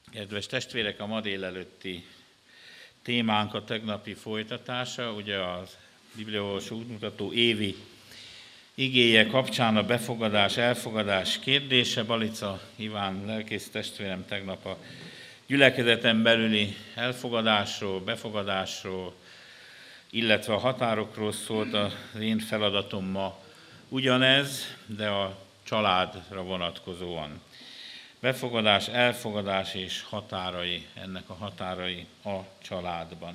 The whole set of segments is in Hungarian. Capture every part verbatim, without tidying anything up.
Kedves testvérek, a ma délelőtti témánk a tegnapi folytatása, ugye a Bibliaolvasó útmutató évi igéje kapcsán a befogadás, elfogadás kérdése. Balica Iván lelkész testvérem tegnap a gyülekezeten belüli elfogadásról, befogadásról, illetve a határokról szólt. Az én feladatom ma ugyanez, de a családra vonatkozóan. Befogadás, elfogadás és határai, ennek a határai a családban.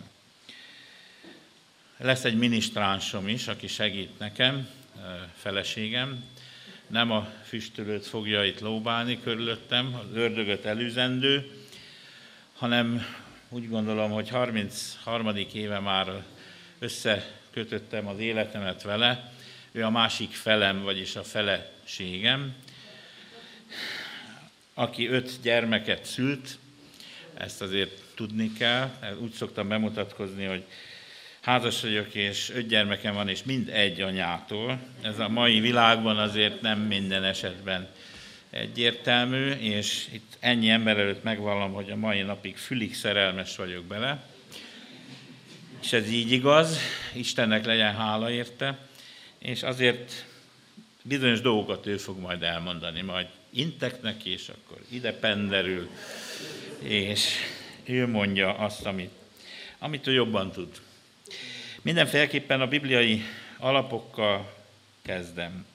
Lesz egy minisztránsom is, aki segít nekem, feleségem. Nem a füstölőt fogja itt lóbálni körülöttem, az ördögöt elüzendő, hanem úgy gondolom, hogy harmincharmadik éve már összekötöttem az életemet vele. Ő a másik felem, vagyis a feleségem, aki öt gyermeket szült, ezt azért tudni kell. Úgy szoktam bemutatkozni, hogy házas vagyok, és öt gyermekem van, és mind egy anyától. Ez a mai világban azért nem minden esetben egyértelmű, és itt ennyi ember előtt megvallom, hogy a mai napig fülig szerelmes vagyok bele. És ez így igaz, Istennek legyen hála érte, és azért bizonyos dolgokat ő fog majd elmondani, majd intek neki, és akkor ide penderül, és ő mondja azt, amit, amit ő jobban tud. Mindenféleképpen a bibliai alapokkal kezdem.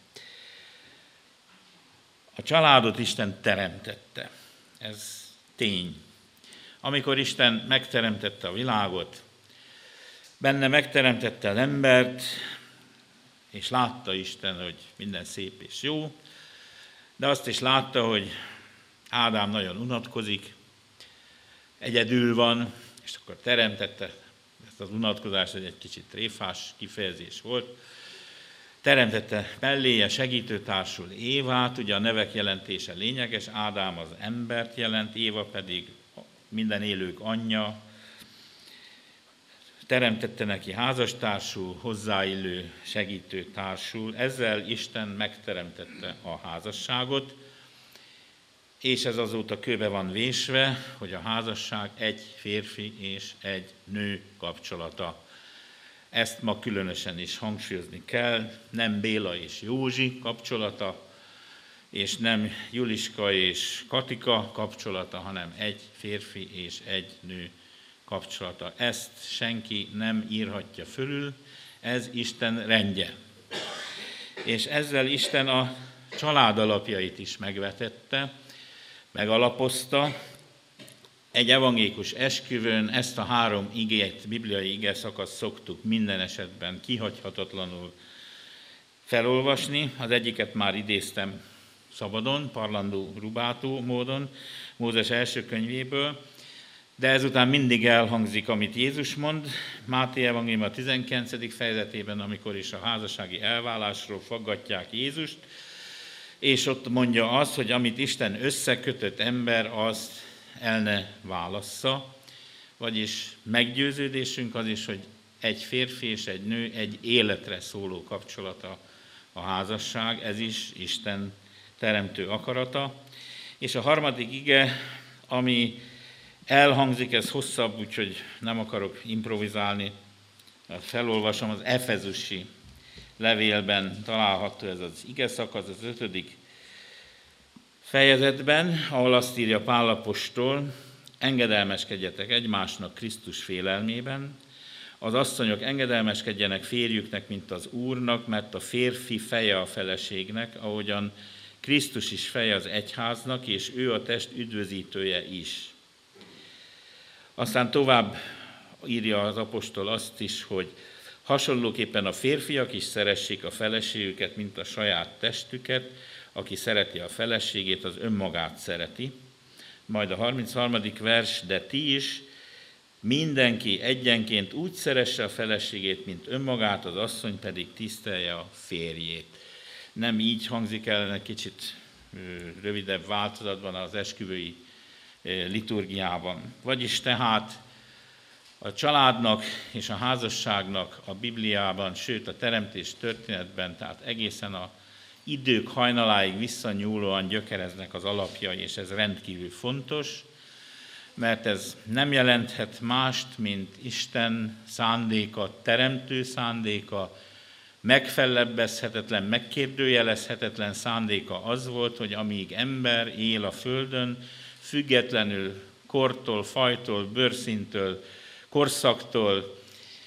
A családot Isten teremtette. Ez tény. Amikor Isten megteremtette a világot, benne megteremtette az embert, és látta Isten, hogy minden szép és jó, de azt is látta, hogy Ádám nagyon unatkozik, egyedül van, és akkor teremtette ezt az unatkozást, hogy egy kicsit tréfás kifejezés volt. Teremtette melléje segítőtársul Évát, ugye a nevek jelentése lényeges, Ádám az embert jelent, Éva pedig minden élők anyja. Teremtette neki házastársul, hozzáillő segítőtársul. Ezzel Isten megteremtette a házasságot, és ez azóta kőbe van vésve, hogy a házasság egy férfi és egy nő kapcsolata. Ezt ma különösen is hangsúlyozni kell, nem Béla és Józsi kapcsolata, és nem Juliska és Katika kapcsolata, hanem egy férfi és egy nő kapcsolata. Ezt senki nem írhatja fölül, ez Isten rendje. És ezzel Isten a család alapjait is megvetette, megalapozta. Egy evangélikus esküvőn ezt a három igét, bibliai ige szakaszt szoktuk minden esetben kihagyhatatlanul felolvasni. Az egyiket már idéztem szabadon, parlandó rubátó módon, Mózes első könyvéből, de ezután mindig elhangzik, amit Jézus mond, Máté evangélium a tizenkilencedik fejezetében, amikor is a házassági elválásról faggatják Jézust, és ott mondja azt, hogy amit Isten összekötött ember, azt el ne válassza, vagyis meggyőződésünk az is, hogy egy férfi és egy nő egy életre szóló kapcsolata a házasság, ez is Isten teremtő akarata. És a harmadik ige, ami elhangzik, ez hosszabb, úgyhogy nem akarok improvizálni, felolvasom, az efezusi levélben található ez az ige szakasz, az ötödik fejezetben, ahol azt írja Pál apostol: engedelmeskedjetek egymásnak Krisztus félelmében, az asszonyok engedelmeskedjenek férjüknek, mint az Úrnak, mert a férfi feje a feleségnek, ahogyan Krisztus is feje az egyháznak, és ő a test üdvözítője is. Aztán tovább írja az apostol azt is, hogy hasonlóképpen a férfiak is szeressék a feleségüket, mint a saját testüket, aki szereti a feleségét, az önmagát szereti. Majd a harmincharmadik vers, de ti is, mindenki egyenként úgy szeresse a feleségét, mint önmagát, az asszony pedig tisztelje a férjét. Nem így hangzik el, egy kicsit rövidebb változatban az esküvői liturgiában. Vagyis tehát a családnak és a házasságnak a Bibliában, sőt a teremtés történetben, tehát egészen a idők hajnaláig visszanyúlóan gyökereznek az alapjai, és ez rendkívül fontos. mert ez nem jelenthet mást, mint Isten szándéka, teremtő szándéka, megfellebbezhetetlen, megkérdőjelezhetetlen szándéka az volt, hogy amíg ember él a földön, függetlenül kortól, fajtól, bőrszíntől, korszaktól,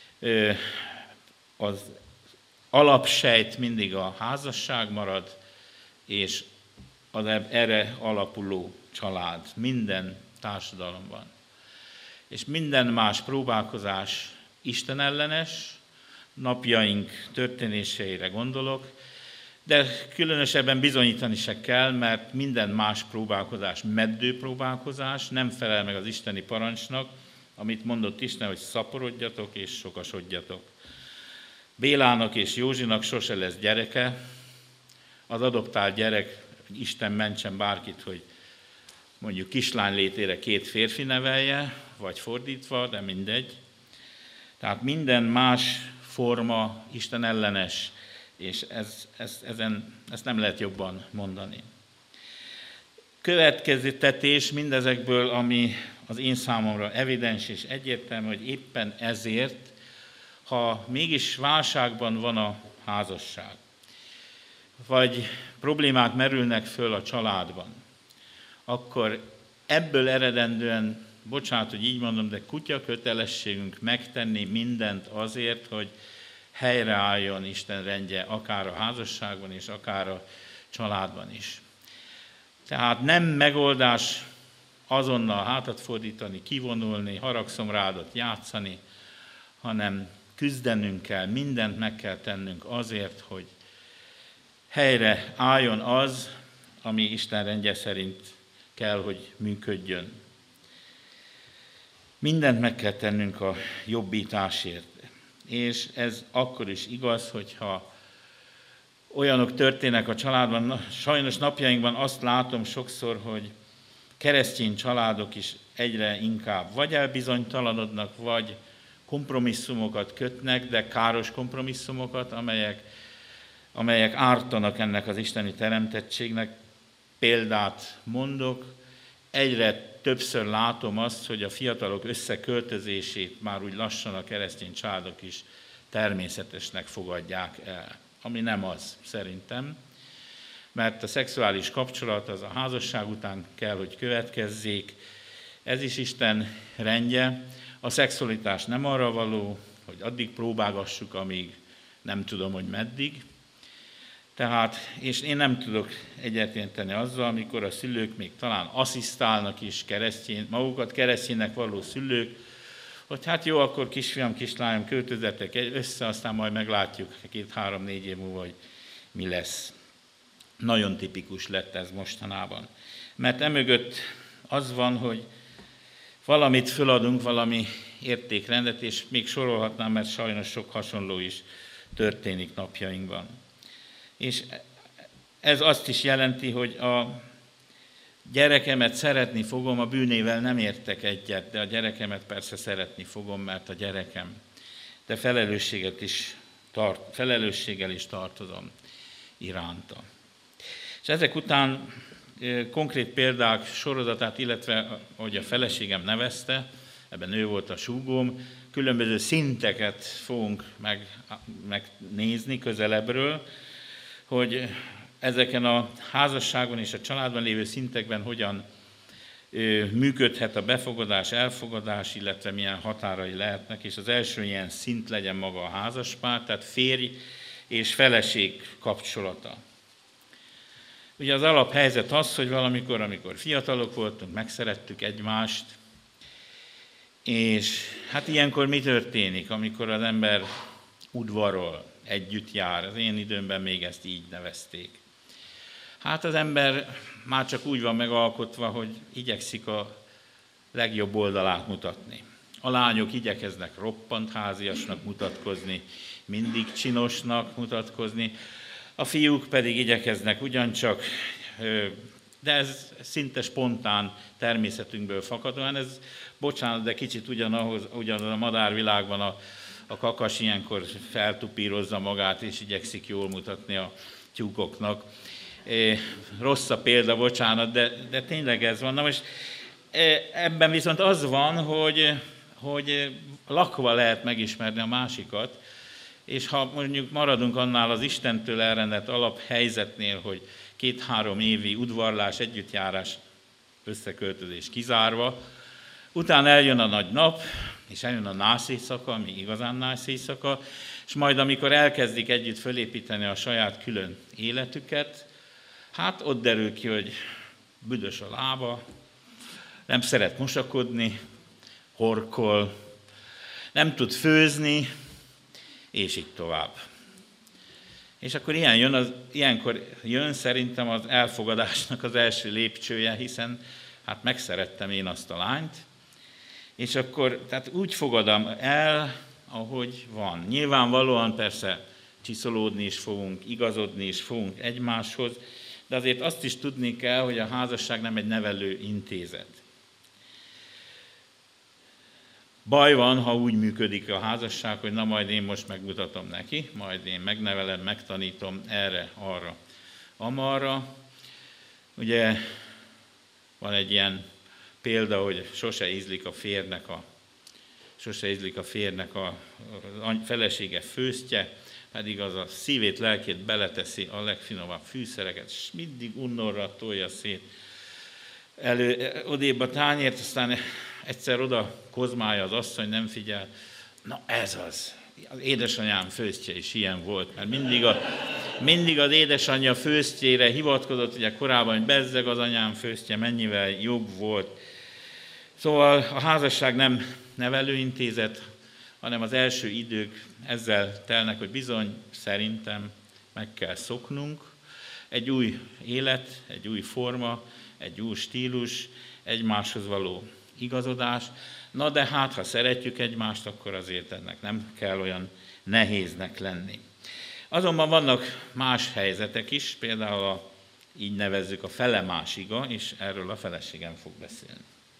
az alapsejt mindig a házasság marad, és az erre alapuló család minden társadalomban. És minden más próbálkozás Isten ellenes, napjaink történéseire gondolok, de különösebben bizonyítani se kell, mert minden más próbálkozás meddő próbálkozás, nem felel meg az isteni parancsnak, amit mondott Isten, hogy szaporodjatok és sokasodjatok. Bélának és Józsinak sose lesz gyereke, az adoptált gyerek, Isten mentsen bárkit, hogy mondjuk kislány létére két férfi nevelje, vagy fordítva, de mindegy. Tehát minden más forma Isten ellenes, és ez, ez, ezen, ezt nem lehet jobban mondani. Következtetés mindezekből, ami az én számomra evidens és egyértelmű, hogy éppen ezért, ha mégis válságban van a házasság, vagy problémák merülnek föl a családban, akkor ebből eredendően, bocsánat, hogy így mondom, de kutya kötelességünk megtenni mindent azért, hogy helyreálljon Isten rendje, akár a házasságban és akár a családban is. Tehát nem megoldás azonnal hátat fordítani, kivonulni, haragszom rádat játszani, hanem küzdenünk kell, mindent meg kell tennünk azért, hogy helyre álljon az, ami Isten rendje szerint kell, hogy működjön. Mindent meg kell tennünk a jobbításért. És ez akkor is igaz, hogyha olyanok történnek a családban. Sajnos napjainkban azt látom sokszor, hogy keresztény családok is egyre inkább vagy elbizonytalanodnak, vagy kompromisszumokat kötnek, de káros kompromisszumokat, amelyek, amelyek ártanak ennek az isteni teremtettségnek. Példát mondok, egyre többször látom azt, hogy a fiatalok összeköltözését már úgy lassan a keresztény családok is természetesnek fogadják el. Ami nem az, szerintem, mert a szexuális kapcsolat az a házasság után kell, hogy következzék. Ez is Isten rendje. A szexualitás nem arra való, hogy addig próbálgassuk, amíg nem tudom, hogy meddig. Tehát, és én nem tudok egyetérteni azzal, amikor a szülők még talán asszisztálnak is, keresztény, magukat kereszténynek való szülők, hogy hát jó, akkor kisfiam, kislányom, költözetek össze, aztán majd meglátjuk két-három-négy év múlva, hogy mi lesz. Nagyon tipikus lett ez mostanában. Mert emögött az van, hogy valamit föladunk, valami értékrendet, és még sorolhatnám, mert sajnos sok hasonló is történik napjainkban. És ez azt is jelenti, hogy a gyerekemet szeretni fogom, a bűnével nem értek egyet, de a gyerekemet persze szeretni fogom, mert a gyerekem. De felelősséget is tart, felelősséggel is tartozom iránta. És ezek után konkrét példák sorozatát, illetve, ahogy a feleségem nevezte, ebben ő volt a súgóm, különböző szinteket fogunk meg, megnézni közelebbről, hogy ezeken a házasságon és a családban lévő szintekben hogyan működhet a befogadás, elfogadás, illetve milyen határai lehetnek, és az első ilyen szint legyen maga a házaspár, tehát férj és feleség kapcsolata. Ugye az alaphelyzet az, hogy valamikor, amikor fiatalok voltunk, megszerettük egymást, és hát ilyenkor mi történik, amikor az ember udvarol, együtt jár? Az én időmben még ezt így nevezték. Hát az ember már csak úgy van megalkotva, hogy igyekszik a legjobb oldalát mutatni. A lányok igyekeznek roppant háziasnak mutatkozni, mindig csinosnak mutatkozni, a fiúk pedig igyekeznek ugyancsak, de ez szinte spontán természetünkből fakadóan, ez, bocsánat, de kicsit ugyanahoz, ugyanaz a madárvilágban a, a kakas ilyenkor feltupírozza magát, és igyekszik jól mutatni a tyúkoknak. Rossz a példa, bocsánat, de, de tényleg ez van. Na most Ebben viszont az van, hogy, hogy lakva lehet megismerni a másikat, és ha mondjuk maradunk annál az Istentől elrendelt alaphelyzetnél, hogy két-három évi udvarlás, együttjárás, összeköltözés kizárva, utána eljön a nagy nap, és eljön a nász éjszaka, ami igazán nász éjszaka, és majd amikor elkezdik együtt fölépíteni a saját külön életüket, hát ott derül ki, hogy büdös a lába, nem szeret mosakodni, horkol, nem tud főzni, és így tovább. És akkor ilyen jön az, ilyenkor jön szerintem az elfogadásnak az első lépcsője, hiszen hát megszerettem én azt a lányt, és akkor tehát úgy fogadom el, ahogy van. Nyilvánvalóan persze csiszolódni is fogunk, igazodni is fogunk egymáshoz, de azért azt is tudni kell, hogy a házasság nem egy nevelő intézet. Baj van, ha úgy működik a házasság, hogy na majd én most megmutatom neki, majd én megnevelem, megtanítom erre, arra, amarra. Ugye van egy ilyen példa, hogy sose ízlik a férnek a, sose ízlik a, férnek a, a felesége főztje, pedig az a szívét, lelkét beleteszi a legfinomabb fűszereket, és mindig unnorra tolja szét elő, odébb a tányért, aztán egyszer oda kozmálja az asszony, nem figyel. Na ez az. Az édesanyám főztje is ilyen volt, mert mindig, a, mindig az édesanyja főztjére hivatkozott, ugye korábban, hogy bezzeg az anyám főztje, mennyivel jobb volt. Szóval a házasság nem nevelőintézet, hanem az első idők ezzel telnek, hogy bizony szerintem meg kell szoknunk. Egy új élet, egy új forma, egy új stílus, egymáshoz való igazodás. Na de hát, ha szeretjük egymást, akkor azért ennek nem kell olyan nehéznek lenni. Azonban vannak más helyzetek is, például a, így nevezzük a felemás iga, és erről a feleségem fog beszélni.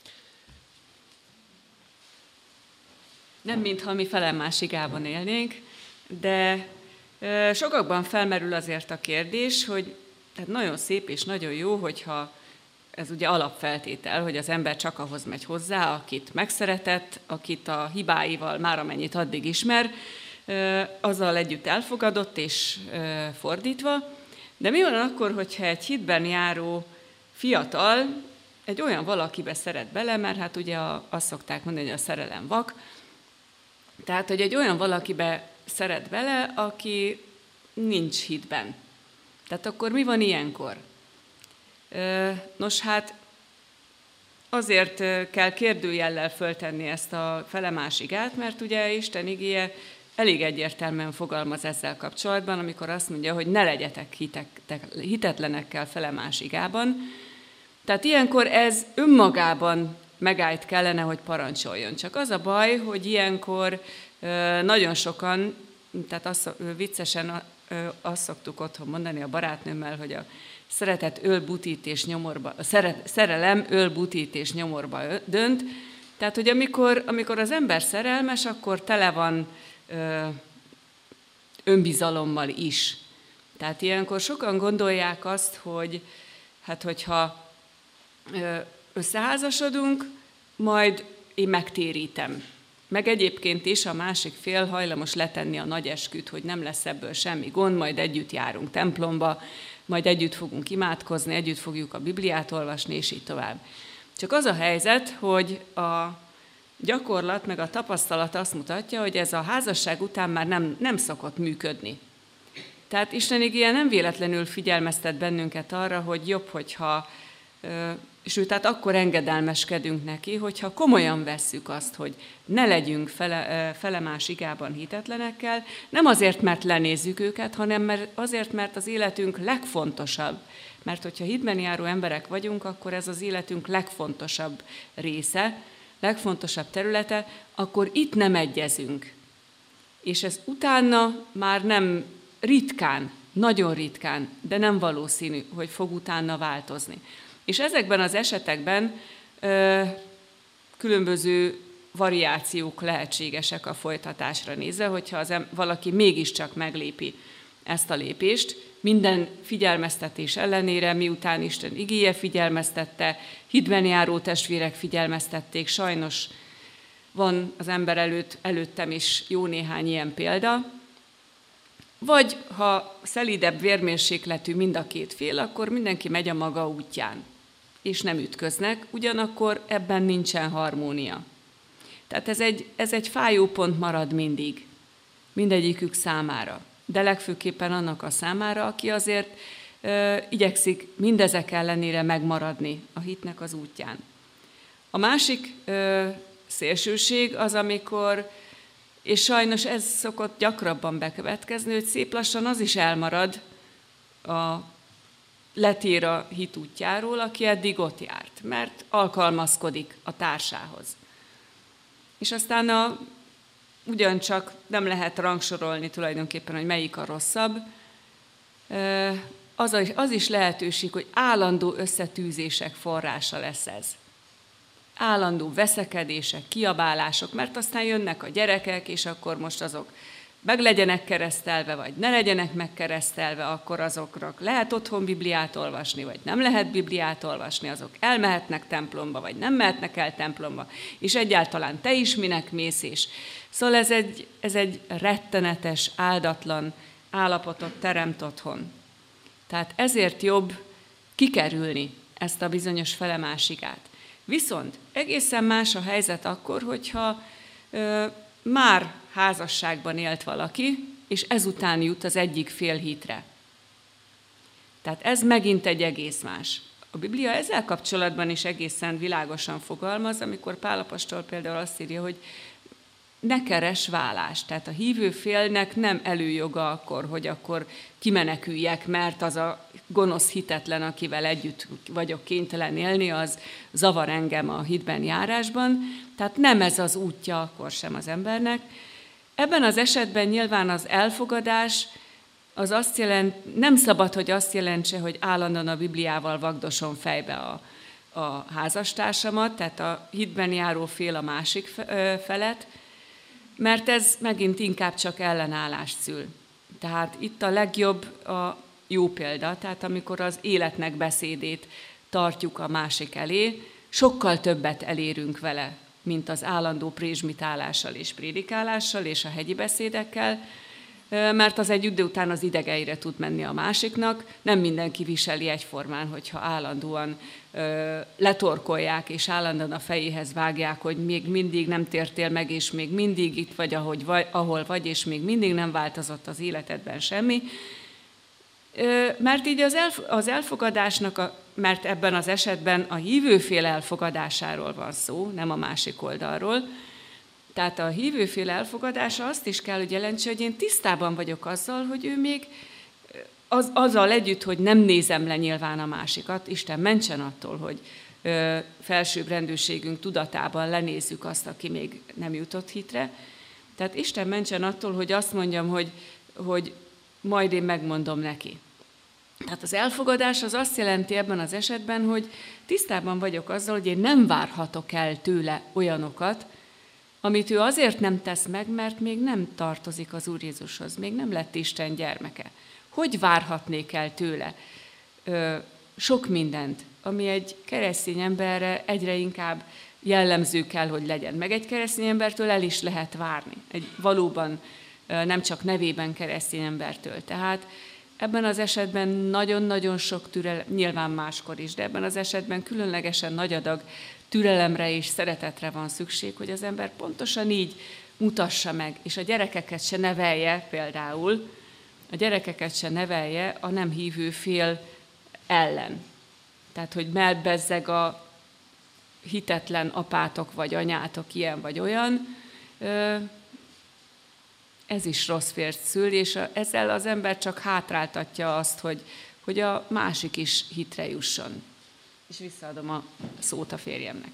Nem mintha mi felemás igában élnénk, de sokakban felmerül azért a kérdés, hogy tehát nagyon szép és nagyon jó, hogyha ez ugye alapfeltétel, hogy az ember csak ahhoz megy hozzá, akit megszeretett, akit a hibáival már amennyit addig ismer, azzal együtt elfogadott és fordítva. De mi van akkor, hogyha egy hitben járó fiatal egy olyan valakibe szeret bele, mert hát ugye azt szokták mondani, hogy a szerelem vak, tehát, hogy egy olyan valakibe szeret bele, aki nincs hitben. Tehát akkor mi van ilyenkor? Nos, hát azért kell kérdőjellel föltenni ezt a felemás igát, mert ugye Isten igéje elég egyértelműen fogalmaz ezzel kapcsolatban, amikor azt mondja, hogy ne legyetek hitetlenekkel felemás igában. Tehát ilyenkor ez önmagában megállt kellene, hogy parancsoljon. Csak az a baj, hogy ilyenkor nagyon sokan, tehát azt, viccesen azt szoktuk otthon mondani a barátnőmmel, hogy a szeretet öl, butít és nyomorba, a szeret, szerelem öl, butít és nyomorba dönt. Tehát, hogy amikor, amikor az ember szerelmes, akkor tele van ö, önbizalommal is. Tehát ilyenkor sokan gondolják azt, hogy hát hogyha ö, összeházasodunk, majd én megtérítem. Meg egyébként is a másik fél hajlamos letenni a nagy esküt, hogy nem lesz ebből semmi gond, majd együtt járunk templomba, majd együtt fogunk imádkozni, együtt fogjuk a Bibliát olvasni, és így tovább. Csak az a helyzet, hogy a gyakorlat meg a tapasztalat azt mutatja, hogy ez a házasság után már nem, nem szokott működni. Tehát Isten igéje nem véletlenül figyelmeztet bennünket arra, hogy jobb, hogyha, sőt, tehát akkor engedelmeskedünk neki, hogyha komolyan vesszük azt, hogy ne legyünk fele, felemás igában hitetlenekkel, nem azért, mert lenézzük őket, hanem mert azért, mert az életünk legfontosabb. Mert hogyha hitben járó emberek vagyunk, akkor ez az életünk legfontosabb része, legfontosabb területe, akkor itt nem egyezünk. És ez utána már nem ritkán, nagyon ritkán, de nem valószínű, hogy fog utána változni. És ezekben az esetekben ö, különböző variációk lehetségesek a folytatásra nézve, hogyha az em- valaki mégiscsak meglépi ezt a lépést, minden figyelmeztetés ellenére, miután Isten igéje figyelmeztette, hitben járó testvérek figyelmeztették, sajnos van az ember előtt, előttem is jó néhány ilyen példa, vagy ha szelídebb vérmérsékletű mind a két fél, akkor mindenki megy a maga útján, és nem ütköznek, ugyanakkor ebben nincsen harmónia. Tehát ez egy, ez egy fájó pont marad mindig, mindegyikük számára, de legfőképpen annak a számára, aki azért ö, igyekszik mindezek ellenére megmaradni a hitnek az útján. A másik ö, szélsőség az, amikor, és sajnos ez szokott gyakrabban bekövetkezni, hogy szép lassan az is elmarad, a, letér a hit útjáról, aki eddig ott járt, mert alkalmazkodik a társához. És aztán a, ugyancsak nem lehet rangsorolni tulajdonképpen, hogy melyik a rosszabb, az, az is lehetőség, hogy állandó összetűzések forrása lesz ez. Állandó veszekedések, kiabálások, mert aztán jönnek a gyerekek, és akkor most azok meg legyenek keresztelve, vagy ne legyenek megkeresztelve, akkor azokra lehet otthon Bibliát olvasni, vagy nem lehet Bibliát olvasni, azok elmehetnek templomba, vagy nem mehetnek el templomba, és egyáltalán te is minek mész, és szóval ez egy, ez egy rettenetes, áldatlan állapotot teremt otthon. Tehát ezért jobb kikerülni ezt a bizonyos felemásigát. Viszont egészen más a helyzet akkor, hogyha ö, már házasságban élt valaki, és ezután jut az egyik fél hitre. Tehát ez megint egy egész más. A Biblia ezzel kapcsolatban is egészen világosan fogalmaz, amikor Pál apostol például azt írja, hogy ne keress válást. Tehát a hívő félnek nem előjoga akkor, hogy akkor kimeneküljek, mert az a gonosz hitetlen, akivel együtt vagyok kénytelen élni, az zavar engem a hitben járásban. Tehát nem ez az útja akkor sem az embernek. Ebben az esetben nyilván az elfogadás az azt jelent, nem szabad, hogy azt jelentse, hogy állandóan a Bibliával vagdosom fejbe a, a házastársamat, tehát a hitben járó fél a másik felet, mert ez megint inkább csak ellenállást szül. Tehát itt a legjobb a jó példa, tehát amikor az életnek beszédét tartjuk a másik elé, sokkal többet elérünk vele, mint az állandó prézsmitálással és prédikálással és a hegyi beszédekkel, mert az egy idő után az idegeire tud menni a másiknak, nem mindenki viseli egyformán, hogyha állandóan ö, letorkolják, és állandóan a fejéhez vágják, hogy még mindig nem tértél meg, és még mindig itt vagy, ahogy vagy, ahol vagy, és még mindig nem változott az életedben semmi. Ö, mert így az, elf, az elfogadásnak, a, mert ebben az esetben a hívőfél elfogadásáról van szó, nem a másik oldalról. Tehát a hívőfél elfogadása azt is kell, hogy jelentse, hogy én tisztában vagyok azzal, hogy ő még az, azzal együtt, hogy nem nézem le nyilván a másikat, Isten mentsen attól, hogy ö, felsőbbrendűségünk tudatában lenézzük azt, aki még nem jutott hitre. Tehát Isten mentsen attól, hogy azt mondjam, hogy, hogy majd én megmondom neki. Tehát az elfogadás az azt jelenti ebben az esetben, hogy tisztában vagyok azzal, hogy én nem várhatok el tőle olyanokat, amit ő azért nem tesz meg, mert még nem tartozik az Úr Jézushoz, még nem lett Isten gyermeke. Hogy várhatnék el tőle ö, sok mindent, ami egy keresztény emberre egyre inkább jellemző kell, hogy legyen. Meg egy keresztény embertől el is lehet várni, egy valóban ö, nem csak nevében keresztény embertől. Tehát ebben az esetben nagyon-nagyon sok türelem, nyilván máskor is, de ebben az esetben különlegesen nagy adag türelemre és szeretetre van szükség, hogy az ember pontosan így mutassa meg, és a gyerekeket se nevelje például, a gyerekeket se nevelje a nem hívő fél ellen. Tehát, hogy mellbezzeg a hitetlen apátok vagy anyátok ilyen vagy olyan, ez is rossz fért szül, és ezzel az ember csak hátráltatja azt, hogy, hogy a másik is hitre jusson. És visszaadom a szót a férjemnek.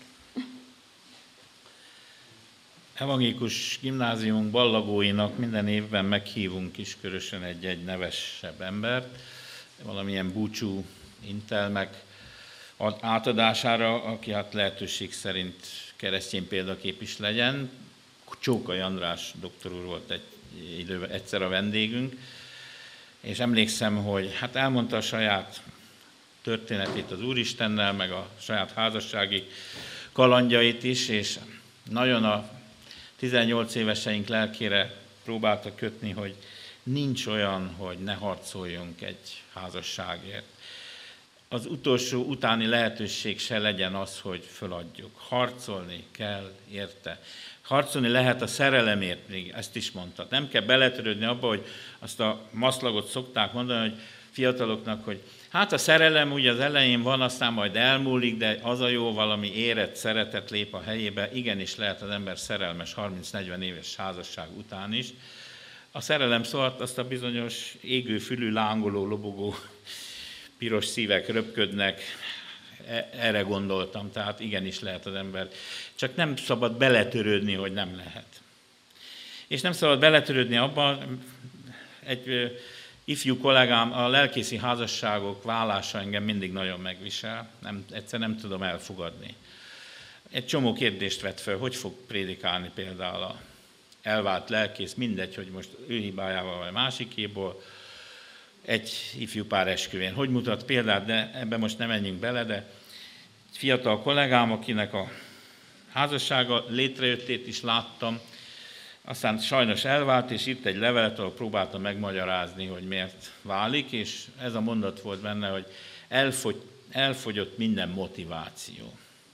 Evangélikus gimnáziumunk ballagóinak minden évben meghívunk kiskörösen egy-egy nevesebb embert, valamilyen búcsú intelmek átadására, aki hát lehetőség szerint keresztény példakép is legyen. Csókai András doktor úr volt egy időben egyszer a vendégünk, és emlékszem, hogy hát elmondta a saját történetét az Úristennel, meg a saját házassági kalandjait is, és nagyon a tizennyolc éveseink lelkére próbálta kötni, hogy nincs olyan, hogy ne harcoljunk egy házasságért. Az utolsó utáni lehetőség se legyen az, hogy föladjuk. Harcolni kell érte. Harcolni lehet a szerelemért, még ezt is mondta. Nem kell beletörődni abba, hogy azt a maszlagot szokták mondani, hogy fiataloknak, hogy hát a szerelem ugye az elején van, aztán majd elmúlik, de az a jó, valami érett szeretet lép a helyébe. Igenis lehet az ember szerelmes harminc-negyven éves házasság után is. A szerelem szóval azt a bizonyos égőfülű, lángoló, lobogó, piros szívek röpködnek, erre gondoltam, tehát igenis lehet az ember. Csak nem szabad beletörődni, hogy nem lehet. És nem szabad beletörődni abban, egy ifjú kollégám, a lelkészi házasságok vállása engem mindig nagyon megvisel, nem, egyszer nem tudom elfogadni. Egy csomó kérdést vett fel, hogy fog prédikálni például a elvált lelkész, mindegy, hogy most ő hibájával vagy másikéból, egy ifjú pár esküvén. Hogy mutat példát, de ebben most nem menjünk bele, de egy fiatal kollégám, akinek a házassága létrejöttét is láttam, aztán sajnos elvált, és írt egy levelet, ahol próbálta megmagyarázni, hogy miért válik, és ez a mondat volt benne, hogy elfogy, elfogyott minden motiváció.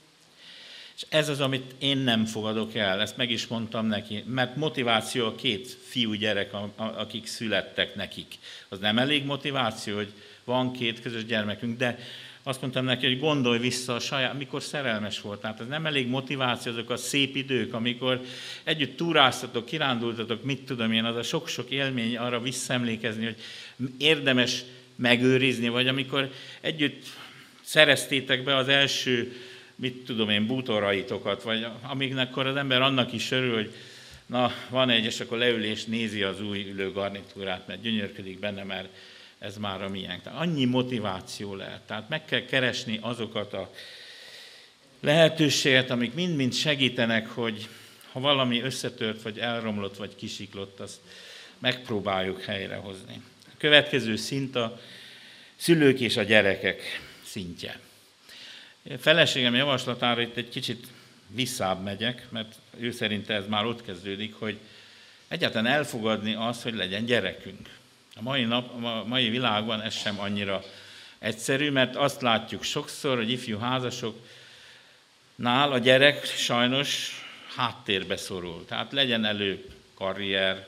És ez az, amit én nem fogadok el, ezt meg is mondtam neki, mert motiváció a két fiú gyerek, akik születtek nekik. Az nem elég motiváció, hogy van két közös gyermekünk, de azt mondtam neki, hogy gondolj vissza a saját, mikor szerelmes volt. Tehát ez nem elég motiváció, azok a szép idők, amikor együtt túráztatok, kirándultatok, mit tudom én, az a sok-sok élmény arra visszaemlékezni, hogy érdemes megőrizni, vagy amikor együtt szereztétek be az első, mit tudom én, bútoraitokat, vagy amiknekkor az ember annak is örül, hogy na, van egy, és akkor leül és nézi az új ülőgarnitúrát, mert gyönyörködik benne, mert ez már a miénk. Tehát annyi motiváció lehet. Tehát meg kell keresni azokat a lehetőséget, amik mind-mind segítenek, hogy ha valami összetört, vagy elromlott, vagy kisiklott, azt megpróbáljuk helyrehozni. A következő szint a szülők és a gyerekek szintje. A feleségem javaslatára itt egy kicsit visszább megyek, mert ő szerint ez már ott kezdődik, hogy egyáltalán elfogadni azt, hogy legyen gyerekünk. A mai, nap, a mai világban ez sem annyira egyszerű, mert azt látjuk sokszor, hogy ifjú házasoknál a gyerek sajnos háttérbe szorul. Tehát legyen elő karrier,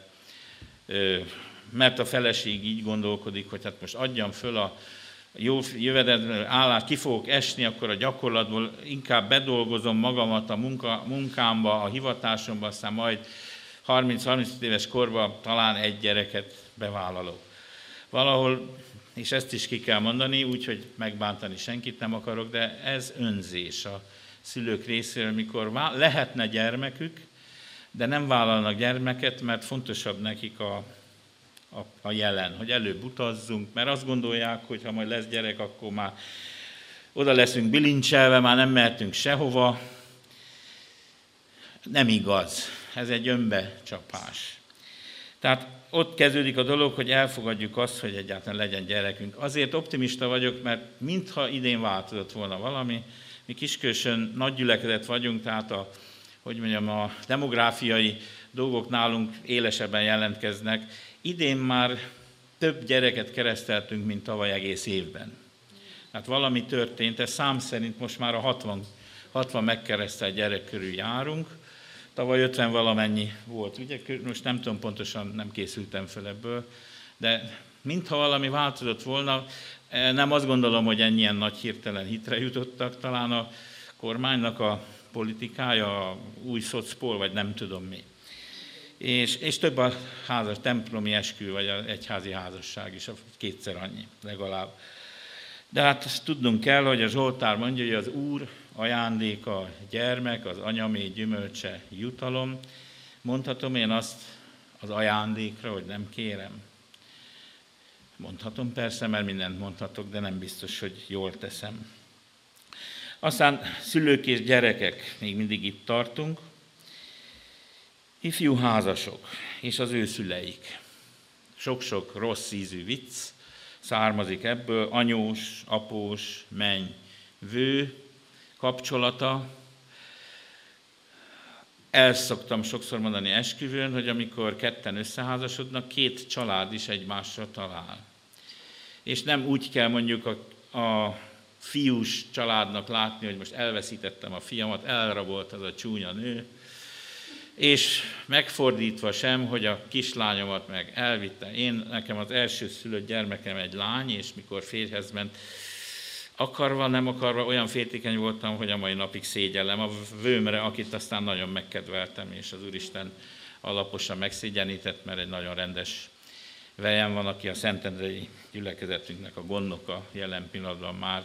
mert a feleség így gondolkodik, hogy hát most adjam föl a jó jövedelmi állást, ki fogok esni, akkor a gyakorlatból inkább bedolgozom magamat a munka, munkámba, a hivatásomba, aztán majd harminc-harmincöt éves korban talán egy gyereket bevállalok. Valahol, és ezt is ki kell mondani, úgyhogy megbántani senkit nem akarok, de ez önzés a szülők részéről, mikor lehetne gyermekük, de nem vállalnak gyermeket, mert fontosabb nekik a, a, a jelen, hogy előbb utazzunk, mert azt gondolják, hogy ha majd lesz gyerek, akkor már oda leszünk bilincselve, már nem mehetünk sehova. Nem igaz. Ez egy önbecsapás. Tehát ott kezdődik a dolog, hogy elfogadjuk azt, hogy egyáltalán legyen gyerekünk. Azért optimista vagyok, mert mintha idén változott volna valami. Mi Kiskősön nagy gyülekezet vagyunk, tehát a, hogy mondjam, a demográfiai dolgok nálunk élesebben jelentkeznek. Idén már több gyereket kereszteltünk, mint tavaly egész évben. Hát valami történt, ez szám szerint most már a hatvan, hatvan megkeresztelt gyerek körül járunk. Tavaly ötven valamennyi volt, ugye? Most nem tudom pontosan, nem készültem fel ebből, de mintha valami változott volna, nem azt gondolom, hogy ennyien nagy hirtelen hitre jutottak, talán a kormánynak a politikája, a új szocpol, vagy nem tudom mi. És, és több a házas, templomi eskü, vagy az egyházi házasság is, kétszer annyi legalább. De hát azt tudnunk kell, hogy a Zsoltár mondja, hogy az Úr ajándéka a gyermek, az anyamé gyümölcse jutalom. Mondhatom én azt az ajándékra, hogy nem kérem? Mondhatom persze, mert mindent mondhatok, de nem biztos, hogy jól teszem. Aztán szülők és gyerekek, még mindig itt tartunk. Ifjú házasok és az ő szüleik. sok-sok rossz ízű vicc származik ebből, anyós, após, menny, vő kapcsolata. El szoktam sokszor mondani esküvőn, hogy amikor ketten összeházasodnak, két család is egymásra talál. És nem úgy kell mondjuk a, a fiús családnak látni, hogy most elveszítettem a fiamat, elrabolt az a csúnya nő, és megfordítva sem, hogy a kislányomat meg elvitte. Én, nekem az első szülött gyermekem egy lány, és mikor férjhez ment, akarva, nem akarva, olyan féltékeny voltam, hogy a mai napig szégyellem a vőmre, akit aztán nagyon megkedveltem, és az Úristen alaposan megszégyenített, mert egy nagyon rendes vejem van, aki a szentendrei gyülekezetünknek a gondnoka jelen pillanatban már.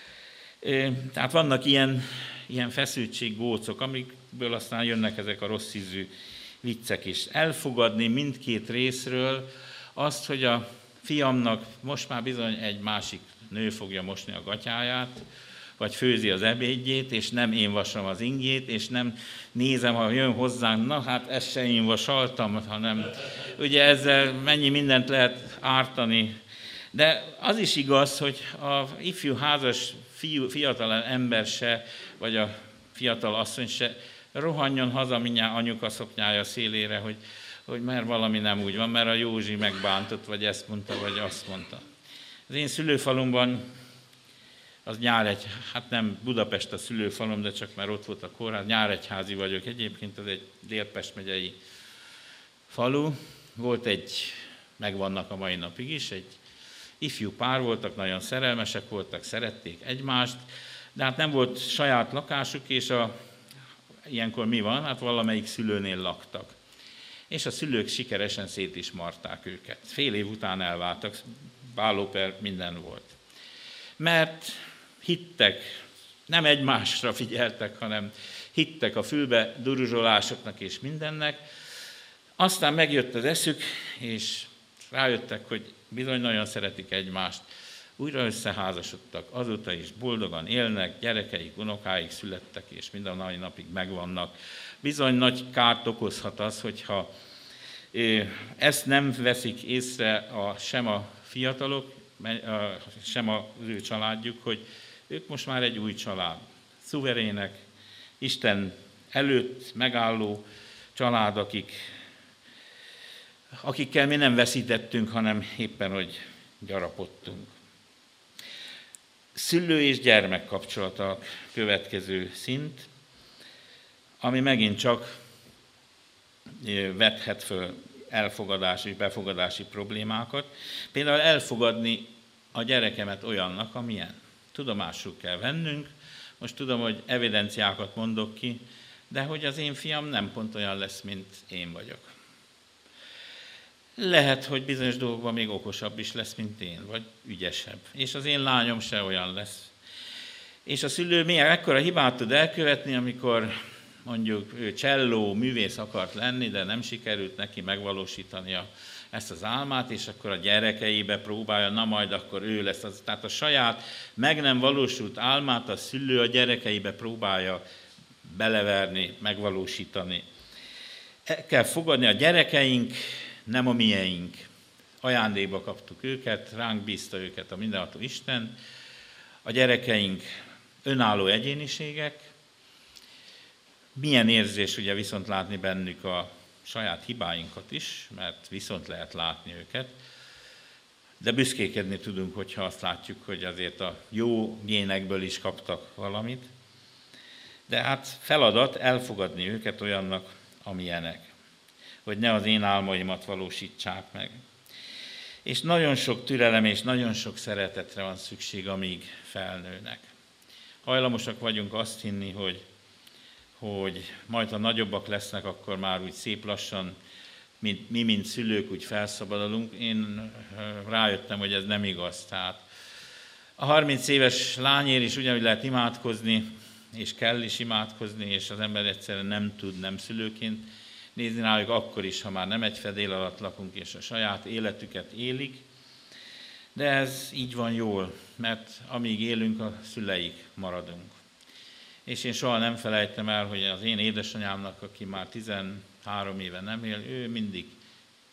Tehát vannak ilyen, ilyen feszültséggócok, amikből aztán jönnek ezek a rossz ízű viccek is. Elfogadni mindkét részről azt, hogy a fiamnak most már bizony egy másik nő fogja mosni a gatyáját, vagy főzi az ebédjét, és nem én vasom az ingét, és nem nézem, ha jön hozzánk, na hát ezt se én vasaltam, hanem ugye ezzel mennyi mindent lehet ártani. De az is igaz, hogy a ifjú házas fiú, fiatal ember se, vagy a fiatal asszony se rohanjon haza mindjárt anyuka szoknyája szélére, hogy, hogy mert valami nem úgy van, mert a Józsi megbántott, vagy ezt mondta, vagy azt mondta. Az én szülőfalumban, az Nyáregy, hát nem Budapest a szülőfalum, de csak már ott volt a kórház, Nyáregyházi vagyok egyébként, az egy Dél-Pest megyei falu. Volt egy, megvannak a mai napig is, egy ifjú pár voltak, nagyon szerelmesek voltak, szerették egymást, de hát nem volt saját lakásuk, és a, ilyenkor mi van? Hát valamelyik szülőnél laktak. És a szülők sikeresen szét is marták őket. Fél év után elváltak, bálóper, minden volt. Mert hittek, nem egymásra figyeltek, hanem hittek a fülbe duruzsolásoknak és mindennek. Aztán megjött az eszük, és rájöttek, hogy bizony nagyon szeretik egymást. Újra összeházasodtak, azóta is boldogan élnek, gyerekeik, unokáik születtek, és minden mai napig megvannak. Bizony nagy kárt okozhat az, hogyha ezt nem veszik észre a, sem a fiatalok, sem az ő családjuk, hogy ők most már egy új család. Szuverének, Isten előtt megálló család, akik, akikkel mi nem veszítettünk, hanem éppen, hogy gyarapodtunk. Szülő és gyermek kapcsolata a következő szint, ami megint csak vethet föl elfogadási, befogadási problémákat. Például elfogadni a gyerekemet olyannak, amilyen. Tudomásul kell vennünk, most tudom, hogy evidenciákat mondok ki, de hogy az én fiam nem pont olyan lesz, mint én vagyok. Lehet, hogy bizonyos dolgokban még okosabb is lesz, mint én, vagy ügyesebb. És az én lányom se olyan lesz. És a szülő milyen ekkora hibát tud elkövetni, amikor mondjuk ő cselló művész akart lenni, de nem sikerült neki megvalósítania ezt az álmát, és akkor a gyerekeibe próbálja, na majd akkor ő lesz az. Tehát a saját meg nem valósult álmát a szülő a gyerekeibe próbálja beleverni, megvalósítani. El kell fogadni, a gyerekeink nem a mieink. Ajándékba kaptuk őket, ránk bízta őket a mindenható Isten. A gyerekeink önálló egyéniségek. Milyen érzés ugye viszont látni bennük a saját hibáinkat is, mert viszont lehet látni őket, de büszkékedni tudunk, hogyha azt látjuk, hogy azért a jó génekből is kaptak valamit. De hát feladat elfogadni őket olyannak, amilyenek, hogy ne az én álmaimat valósítsák meg. És nagyon sok türelem és nagyon sok szeretetre van szükség, amíg felnőnek. Hajlamosak vagyunk azt hinni, hogy hogy majd, ha nagyobbak lesznek, akkor már úgy szép lassan, mint, mi, mint szülők, úgy felszabadulunk. Én rájöttem, hogy ez nem igaz. Tehát a harminc éves lányért is ugyanúgy lehet imádkozni, és kell is imádkozni, és az ember egyszerűen nem tud nem szülőként nézni rájuk akkor is, ha már nem egy fedél alatt lakunk, és a saját életüket élik. De ez így van jól, mert amíg élünk, a szüleik maradunk. És én soha nem felejtem el, hogy az én édesanyámnak, aki már tizenhárom éve nem él, ő mindig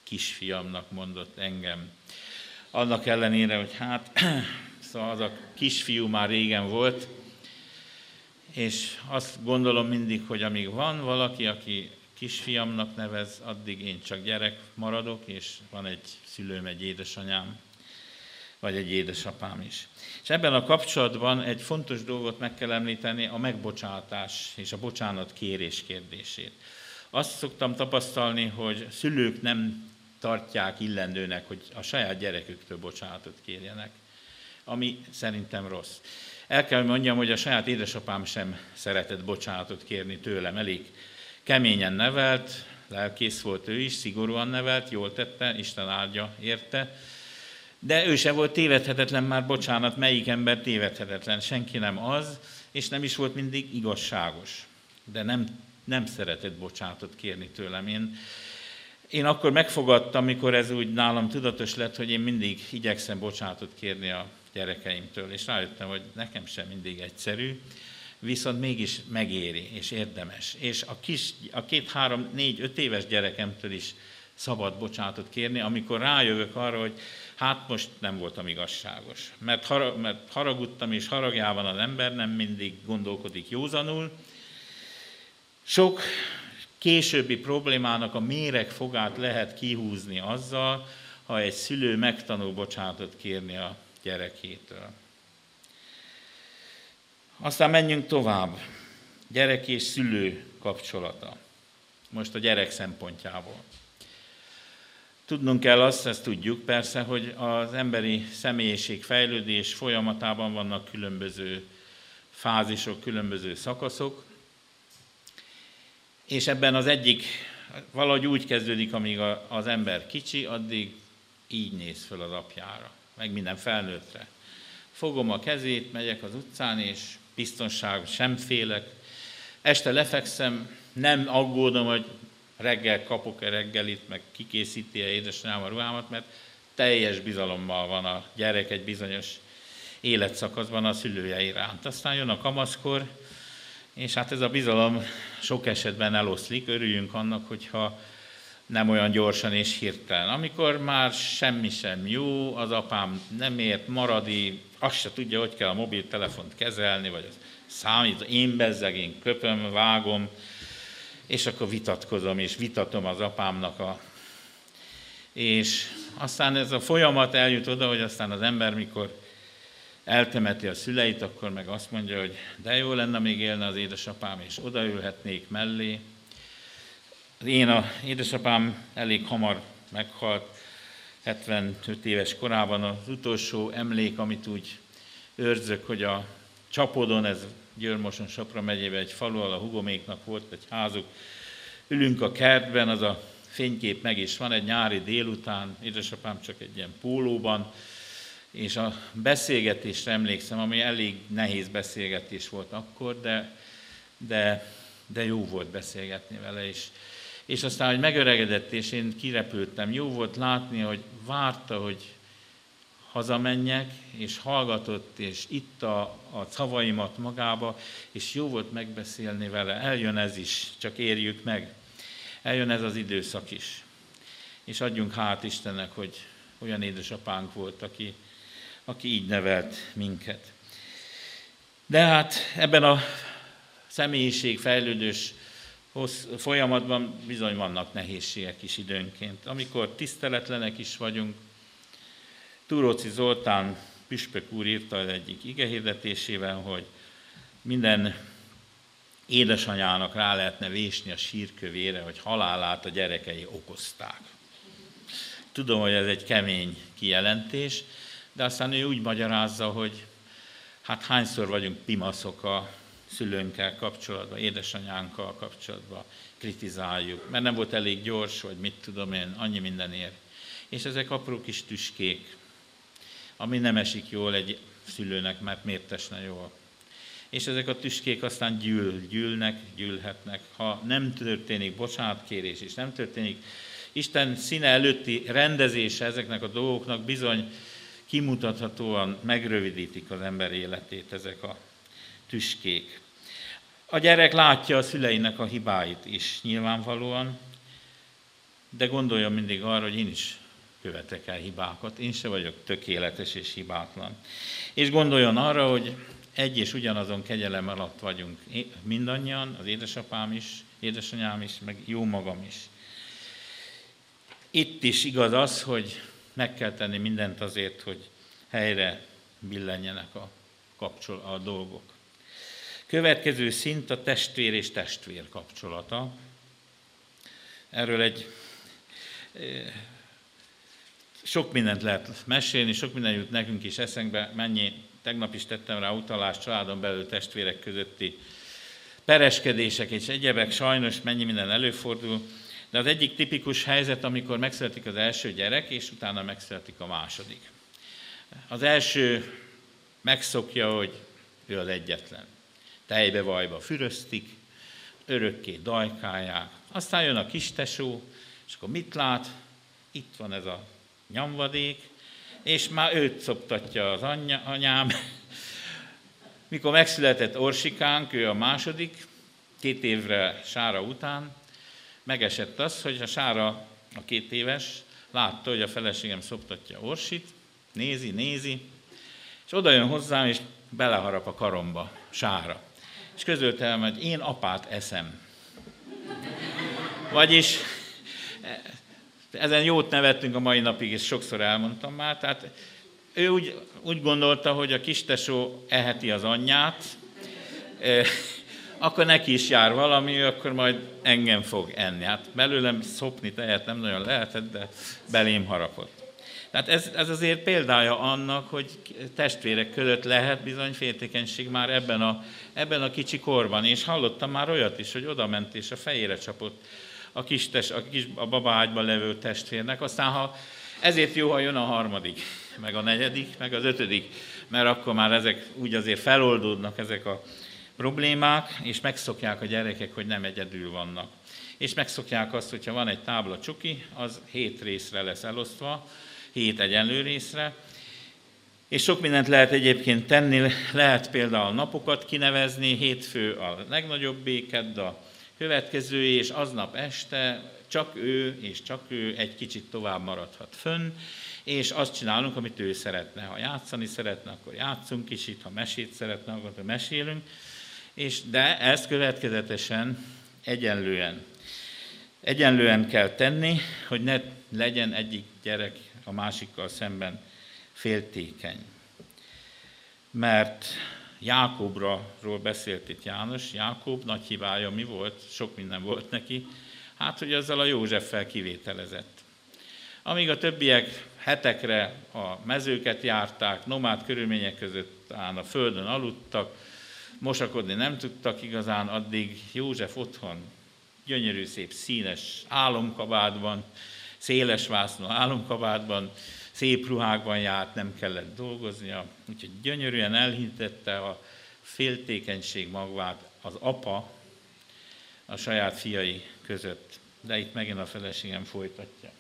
kisfiamnak mondott engem. Annak ellenére, hogy hát, szóval az a kisfiú már régen volt, és azt gondolom mindig, hogy amíg van valaki, aki kisfiamnak nevez, addig én csak gyerek maradok, és van egy szülőm, egy édesanyám, vagy egy édesapám is. És ebben a kapcsolatban egy fontos dolgot meg kell említeni, a megbocsátás és a bocsánat kérés kérdését. Azt szoktam tapasztalni, hogy szülők nem tartják illendőnek, hogy a saját gyereküktől bocsánatot kérjenek, ami szerintem rossz. El kell mondjam, hogy a saját édesapám sem szeretett bocsánatot kérni tőlem, elég keményen nevelt, lelkész volt ő is, szigorúan nevelt, jól tette, Isten áldja érte, de ő sem volt tévedhetetlen, már bocsánat, melyik ember tévedhetetlen, senki nem az, és nem is volt mindig igazságos, de nem, nem szeretett bocsánatot kérni tőlem. Én, én akkor megfogadtam, amikor ez úgy nálam tudatos lett, hogy én mindig igyekszem bocsánatot kérni a gyerekeimtől, és rájöttem, hogy nekem sem mindig egyszerű, viszont mégis megéri, és érdemes. És a, kis, a két, három, négy, öt éves gyerekemtől is szabad bocsánatot kérni, amikor rájövök arra, hogy hát most nem voltam igazságos. Mert, harag, mert haragudtam, és haragjában az ember nem mindig gondolkodik józanul. Sok későbbi problémának a méregfogát lehet kihúzni azzal, ha egy szülő megtanul bocsánatot kérni a gyerekétől. Aztán menjünk tovább. Gyerek és szülő kapcsolata. Most a gyerek szempontjából. Tudnunk kell azt, ezt tudjuk persze, hogy az emberi személyiség fejlődés folyamatában vannak különböző fázisok, különböző szakaszok, és ebben az egyik valahogy úgy kezdődik, amíg az ember kicsi, addig így néz föl az apjára, meg minden felnőttre. Fogom a kezét, megyek az utcán, és biztonság, sem félek. Este lefekszem, nem aggódom, hogy reggel kapok-e reggelit, meg kikészíti-e édesanyám a ruhámat, mert teljes bizalommal van a gyerek egy bizonyos életszakaszban a szülője iránt. Aztán jön a kamaszkor, és hát ez a bizalom sok esetben eloszlik, örüljünk annak, hogyha nem olyan gyorsan és hirtelen. Amikor már semmi sem jó, az apám nem ért, maradi, azt se tudja, hogy kell a mobiltelefont kezelni, vagy az számít, én bezzeg, én köpöm, vágom, és akkor vitatkozom, és vitatom az apámnak a... És aztán ez a folyamat eljut oda, hogy aztán az ember, mikor eltemeti a szüleit, akkor meg azt mondja, hogy de jó lenne, még élne az édesapám, és odaülhetnék mellé. Az én a édesapám elég hamar meghalt, hetvenöt éves korában. Az utolsó emlék, amit úgy őrzök, hogy a Csapodon, ez Győr-Moson-Sopron megyében egy falu, ahol a hugoméknak volt egy házuk, ülünk a kertben, az a fénykép meg is van, egy nyári délután, édesapám csak egy ilyen pólóban, és a beszélgetésre emlékszem, ami elég nehéz beszélgetés volt akkor, de, de, de jó volt beszélgetni vele is. És aztán, hogy megöregedett, és én kirepültem, jó volt látni, hogy várta, hogy hazamenjek, és hallgatott, és itta a szavaimat magába, és jó volt megbeszélni vele. Eljön ez is, csak érjük meg. Eljön ez az időszak is. És adjunk hát Istennek, hogy olyan édesapánk volt, aki, aki így nevelt minket. De hát ebben a személyiségfejlődős folyamatban bizony vannak nehézségek is időnként. Amikor tiszteletlenek is vagyunk, Túróczi Zoltán püspök úr írta az egyik igehirdetésében, hogy minden édesanyának rá lehetne vésni a sírkövére, hogy halálát a gyerekei okozták. Tudom, hogy ez egy kemény kijelentés, de aztán ő úgy magyarázza, hogy hát hányszor vagyunk pimaszok a szülőnkkel kapcsolatban, édesanyánkkal kapcsolatban, kritizáljuk, mert nem volt elég gyors, vagy mit tudom én, annyi minden ér. És ezek apró kis tüskék, ami nem esik jól egy szülőnek, mert miért esne jól. És ezek a tüskék aztán gyűl, gyűlnek, gyűlhetnek. Ha nem történik bocsánatkérés, és nem történik Isten színe előtti rendezése ezeknek a dolgoknak, bizony kimutathatóan megrövidítik az ember életét ezek a tüskék. A gyerek látja a szüleinek a hibáit is nyilvánvalóan, de gondoljon mindig arra, hogy én is követek el hibákat, én se vagyok tökéletes és hibátlan. És gondoljon arra, hogy egy és ugyanazon kegyelem alatt vagyunk mindannyian, az édesapám is, édesanyám is, meg jó magam is. Itt is igaz az, hogy meg kell tenni mindent azért, hogy helyre billenjenek a, kapcsol- a dolgok. Következő szint a testvér és testvér kapcsolata. Erről egy sok mindent lehet mesélni, sok minden jut nekünk is eszünkbe, mennyi, tegnap is tettem rá utalást családon belül testvérek közötti pereskedések és egyebek, sajnos mennyi minden előfordul, de az egyik tipikus helyzet, amikor megszületik az első gyerek, és utána megszületik a második. Az első megszokja, hogy ő az egyetlen. Tejbe-vajba füröztik, örökké dajkálják. Aztán jön a kistesó, és akkor mit lát? Itt van ez a nyomvadék, és már őt szoptatja az anyja, anyám. Mikor megszületett Orsikánk, ő a második, két évre Sára után, megesett az, hogy a Sára, a két éves, látta, hogy a feleségem szoptatja Orsit, nézi, nézi, és oda jön hozzám, és beleharap a karomba, Sára. És közölte el, hogy én apát eszem. Vagyis ezen jót nevettünk a mai napig, és sokszor elmondtam már, tehát ő úgy, úgy gondolta, hogy a kistesó eheti az anyját, akkor neki is jár valami, ő akkor majd engem fog enni. Hát belőlem szopni tejet nem nagyon lehetett, de belém harapott. Tehát ez, ez azért példája annak, hogy testvérek között lehet bizony féltékenység már ebben a, ebben a kicsi korban. És hallottam már olyat is, hogy odament és a fejére csapott a kis, tes, a, kis a babaágyban levő testvérnek. Aztán ha, ezért jó, ha jön a harmadik, meg a negyedik, meg az ötödik, mert akkor már ezek úgy azért feloldódnak ezek a problémák, és megszokják a gyerekek, hogy nem egyedül vannak. És megszokják azt, hogyha van egy tábla csuki, az hét részre lesz elosztva, hét egyenlő részre, és sok mindent lehet egyébként tenni, lehet például napokat kinevezni, hétfő a legnagyobb, kedd a következő, és aznap este csak ő és csak ő egy kicsit tovább maradhat fönn, és azt csinálunk, amit ő szeretne. Ha játszani szeretne, akkor játszunk kicsit, ha mesét szeretne, akkor mesélünk, és de ezt következetesen egyenlően, egyenlően kell tenni, hogy ne legyen egyik gyerek a másikkal szemben féltékeny. Mert Jákobról beszélt itt János, Jákob nagy hibája mi volt? Sok minden volt neki. Hát, hogy azzal a Józseffel kivételezett. Amíg a többiek hetekre a mezőket járták, nomád körülmények között áll a földön aludtak, mosakodni nem tudtak igazán, addig József otthon gyönyörű, szép, színes álomkabátban, széles vásznú álomkabátban, szép ruhákban járt, nem kellett dolgoznia, úgyhogy gyönyörűen elhintette a féltékenység magvát az apa a saját fiai között. De itt megint a feleségem folytatja.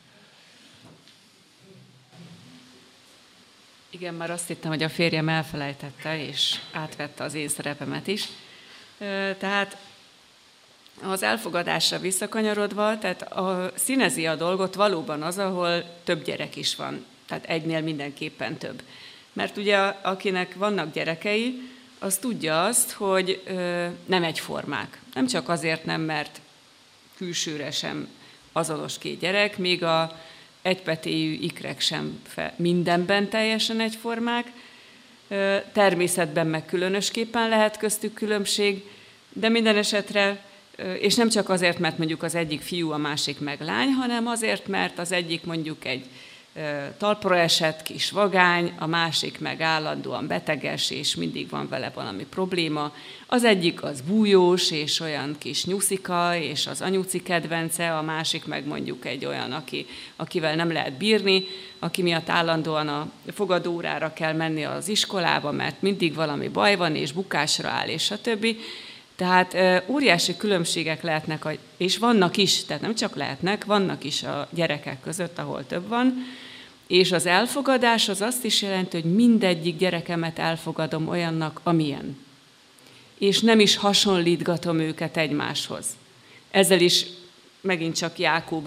Igen, már azt hittem, hogy a férjem elfelejtette, és átvette az én szerepemet is. Tehát az elfogadásra visszakanyarodva, tehát a, színezi a dolgot valóban az, ahol több gyerek is van. Tehát egynél mindenképpen több. Mert ugye akinek vannak gyerekei, az tudja azt, hogy ö, nem egyformák. Nem csak azért nem, mert külsőre sem azonos két gyerek, még a egypetéjű ikrek sem fe, mindenben teljesen egyformák. Ö, természetben meg különösképpen lehet köztük különbség, de minden esetre és nem csak azért, mert mondjuk az egyik fiú, a másik meg lány, hanem azért, mert az egyik mondjuk egy talpra esett kis vagány, a másik meg állandóan beteges, és mindig van vele valami probléma. Az egyik az bújós, és olyan kis nyuszika, és az anyuci kedvence, a másik meg mondjuk egy olyan, aki, akivel nem lehet bírni, aki miatt állandóan a fogadóórára kell menni az iskolába, mert mindig valami baj van, és bukásra áll, és a többi. Tehát óriási különbségek lehetnek, és vannak is, tehát nem csak lehetnek, vannak is a gyerekek között, ahol több van, és az elfogadás az azt is jelenti, hogy mindegyik gyerekemet elfogadom olyannak, amilyen. És nem is hasonlítgatom őket egymáshoz. Ezzel is megint csak Jákóbra